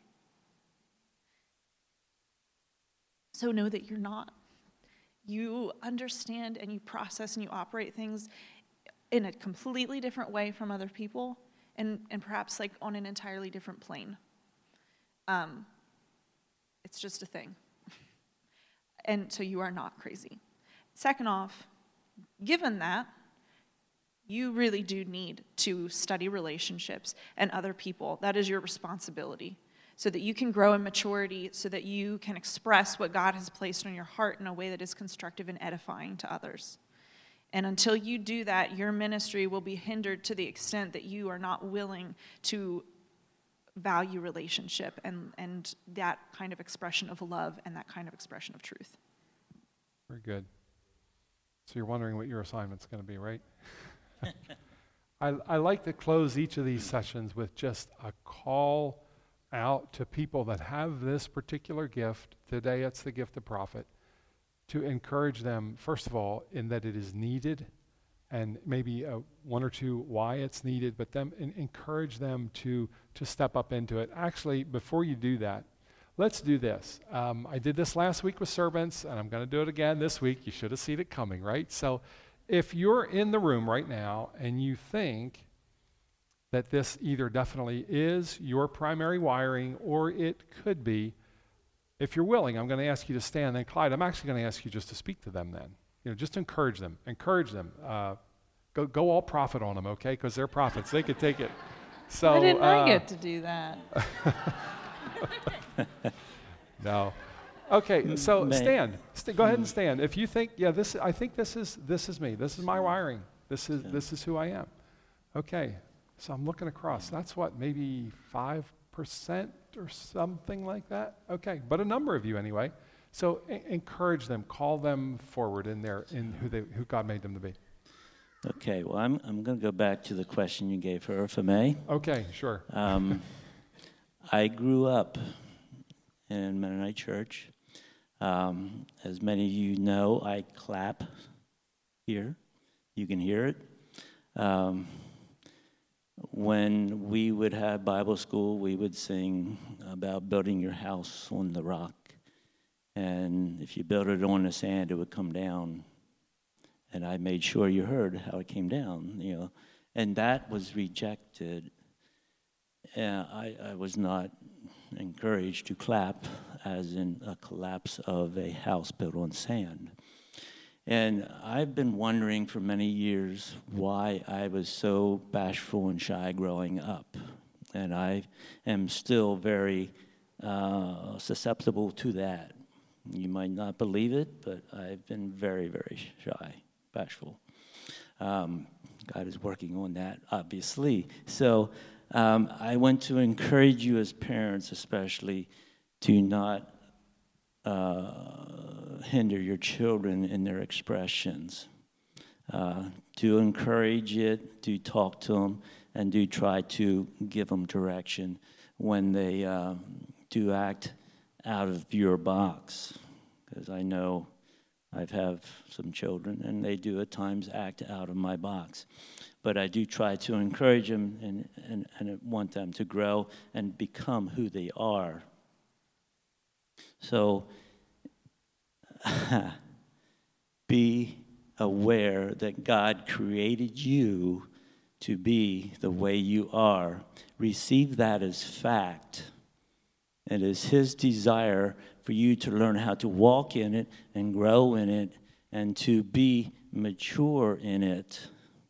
So know that you're not. You understand and you process and you operate things in a completely different way from other people, and, and perhaps like on an entirely different plane. Um, it's just a thing. And so you are not crazy. Second off, given that, you really do need to study relationships and other people. That is your responsibility, so that you can grow in maturity, so that you can express what God has placed on your heart in a way that is constructive and edifying to others. And until you do that, your ministry will be hindered to the extent that you are not willing to value relationship and, and that kind of expression of love and that kind of expression of truth. Very good. So you're wondering what your assignment's going to be, right? I, I like to close each of these sessions with just a call out to people that have this particular gift. Today it's the gift of prophet. To encourage them, first of all, in that it is needed, and maybe uh, one or two why it's needed, but then in, encourage them to, to step up into it. Actually, before you do that, let's do this. Um, I did this last week with servants, and I'm going to do it again this week. You should have seen it coming, right? So if you're in the room right now and you think that this either definitely is your primary wiring or it could be, if you're willing, I'm going to ask you to stand. Then Clyde, I'm actually going to ask you just to speak to them then. You know, just encourage them. Encourage them. Uh, go, go all prophet on them, okay? Because they're prophets. They could take it. So Why didn't uh, I get to do that? No. Okay, so May- stand. St- go ahead and stand. If you think, yeah, this, I think this is this is me. This is my wiring. This is this is who I am. Okay. So I'm looking across. That's what, maybe five percent or something like that. Okay, but a number of you anyway. So e- encourage them. Call them forward in their in who they who God made them to be. Okay, well, I'm I'm going to go back to the question you gave her, if I may. Okay, sure. Um, I grew up in Mennonite church. Um, as many of you know, I clap here. You can hear it. Um, when we would have Bible school, we would sing about building your house on the rock. And if you built it on the sand, it would come down. And I made sure you heard how it came down, you know. And that was rejected. Uh, I, I was not encouraged to clap as in a collapse of a house built on sand. And I've been wondering for many years why I was so bashful and shy growing up. And I am still very uh, susceptible to that. You might not believe it, but I've been very, very shy, bashful. Um, God is working on that, obviously. So um, I want to encourage you as parents especially to not uh, hinder your children in their expressions. Uh, to encourage it, to talk to them, and do try to give them direction when they uh, do act out of your box. Because I know I have some children, and they do at times act out of my box. But I do try to encourage them and, and, and want them to grow and become who they are. So be aware that God created you to be the way you are. Receive that as fact. It is His desire for you to learn how to walk in it and grow in it and to be mature in it.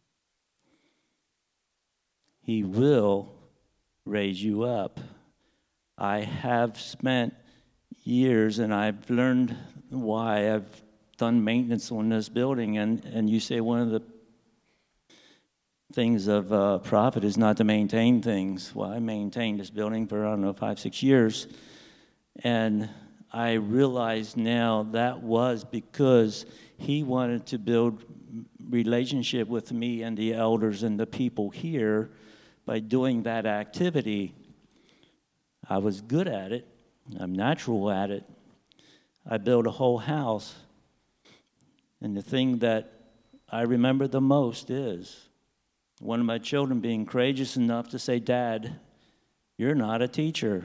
He will raise you up. I have spent years, and I've learned why. I've done maintenance on this building, and, and you say one of the things of a prophet is not to maintain things. Well, I maintained this building for, I don't know, five, six years, and I realize now that was because He wanted to build relationship with me and the elders and the people here by doing that activity. I was good at it. I'm natural at it. I built a whole house. And the thing that I remember the most is one of my children being courageous enough to say, "Dad, you're not a teacher."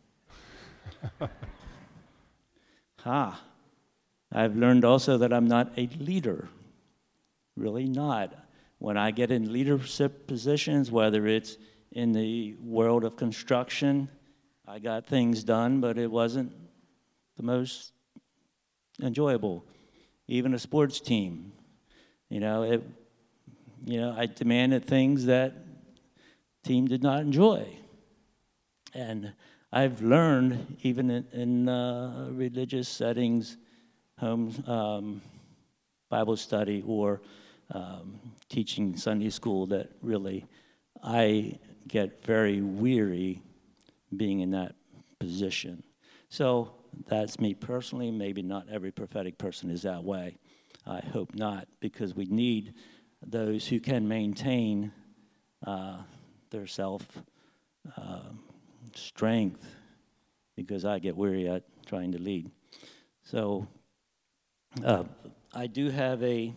Ha. I've learned also that I'm not a leader. Really not. When I get in leadership positions, whether it's in the world of construction, I got things done, but it wasn't the most enjoyable. Even a sports team, you know, it, you know, I demanded things that team did not enjoy, and I've learned even in, in uh, religious settings, home um, Bible study or um, teaching Sunday school, that really I get very weary being in that position. So that's me personally. Maybe not every prophetic person is that way. I hope not, because we need those who can maintain uh, their self uh, strength, because I get weary at trying to lead. So uh, I do have a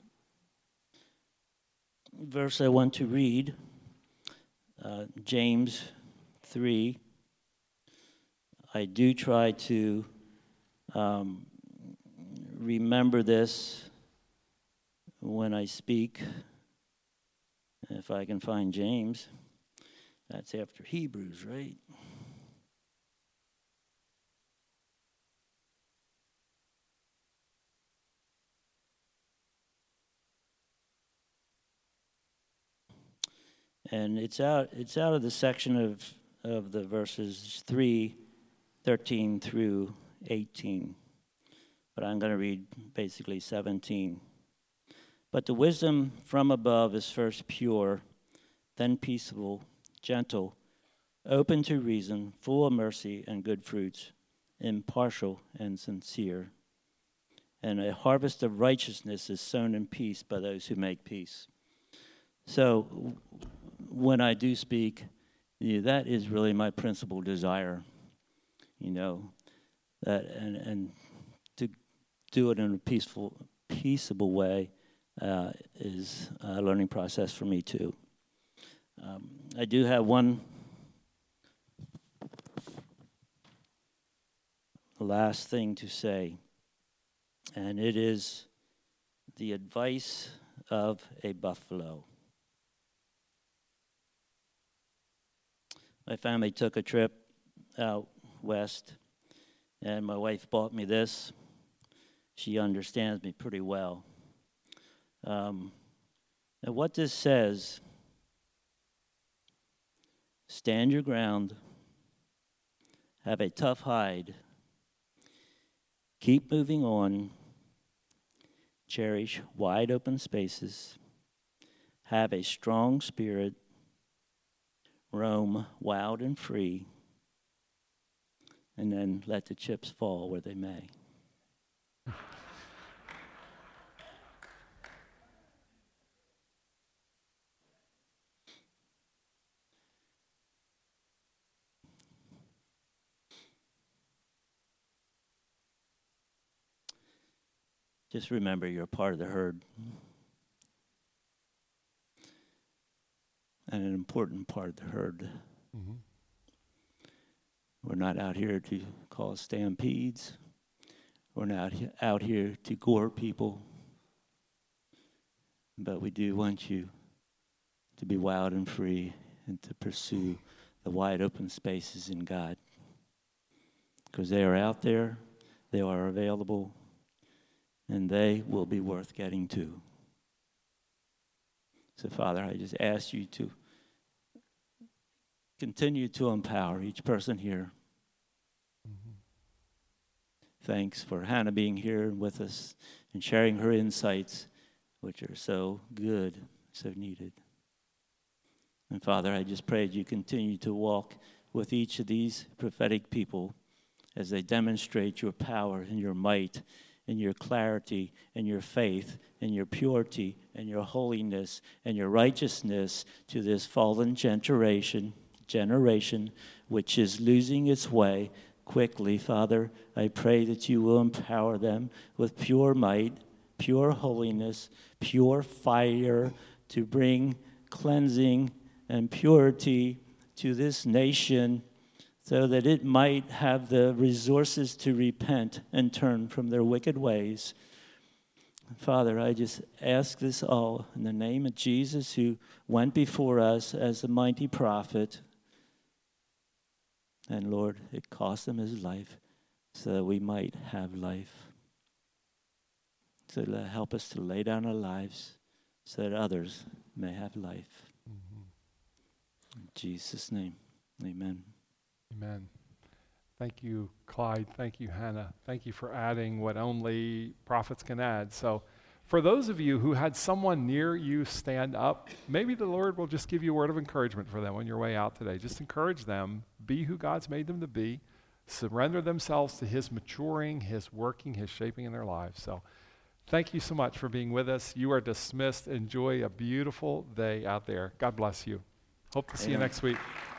verse I want to read, uh, James three. I do try to um, remember this when I speak. If I can find James, that's after Hebrews, right? And it's out it's out of the section of, of the verses three, thirteen through eighteen. But I'm going to read basically seventeen. But the wisdom from above is first pure, then peaceable, gentle, open to reason, full of mercy and good fruits, impartial and sincere. And a harvest of righteousness is sown in peace by those who make peace. So when I do speak, yeah, that is really my principal desire, you know, that and, and to do it in a peaceful, peaceable way uh, is a learning process for me too. Um, I do have one last thing to say, and it is the advice of a buffalo. My family took a trip out west, and my wife bought me this. She understands me pretty well. Um, and what this says: stand your ground, have a tough hide, keep moving on, cherish wide open spaces, have a strong spirit, roam wild and free, and then let the chips fall where they may. Just remember, you're a part of the herd, and an important part of the herd. Mm-hmm. We're not out here to cause stampedes. We're not out here to gore people. But we do want you to be wild and free and to pursue the wide open spaces in God. because they are out there, they are available, and they will be worth getting to. So, Father, I just ask you to continue to empower each person here. Mm-hmm. Thanks for Hannah being here with us and sharing her insights, which are so good, so needed. And Father, I just pray that you continue to walk with each of these prophetic people as they demonstrate your power and your might and your clarity and your faith and your purity and your holiness and your righteousness to this fallen generation, generation which is losing its way quickly. Father, I pray that you will empower them with pure might, pure holiness, pure fire to bring cleansing and purity to this nation, so that it might have the resources to repent and turn from their wicked ways. Father, I just ask this all in the name of Jesus, who went before us as the mighty prophet. And Lord, it cost him his life so that we might have life. So help us to lay down our lives so that others may have life. Mm-hmm. In Jesus' name, amen. Amen. Thank you, Clyde. Thank you, Hannah. Thank you for adding what only prophets can add. So for those of you who had someone near you stand up, maybe the Lord will just give you a word of encouragement for them on your way out today. Just encourage them. Be who God's made them to be. Surrender themselves to his maturing, his working, his shaping in their lives. So thank you so much for being with us. You are dismissed. Enjoy a beautiful day out there. God bless you. Hope to see you next week.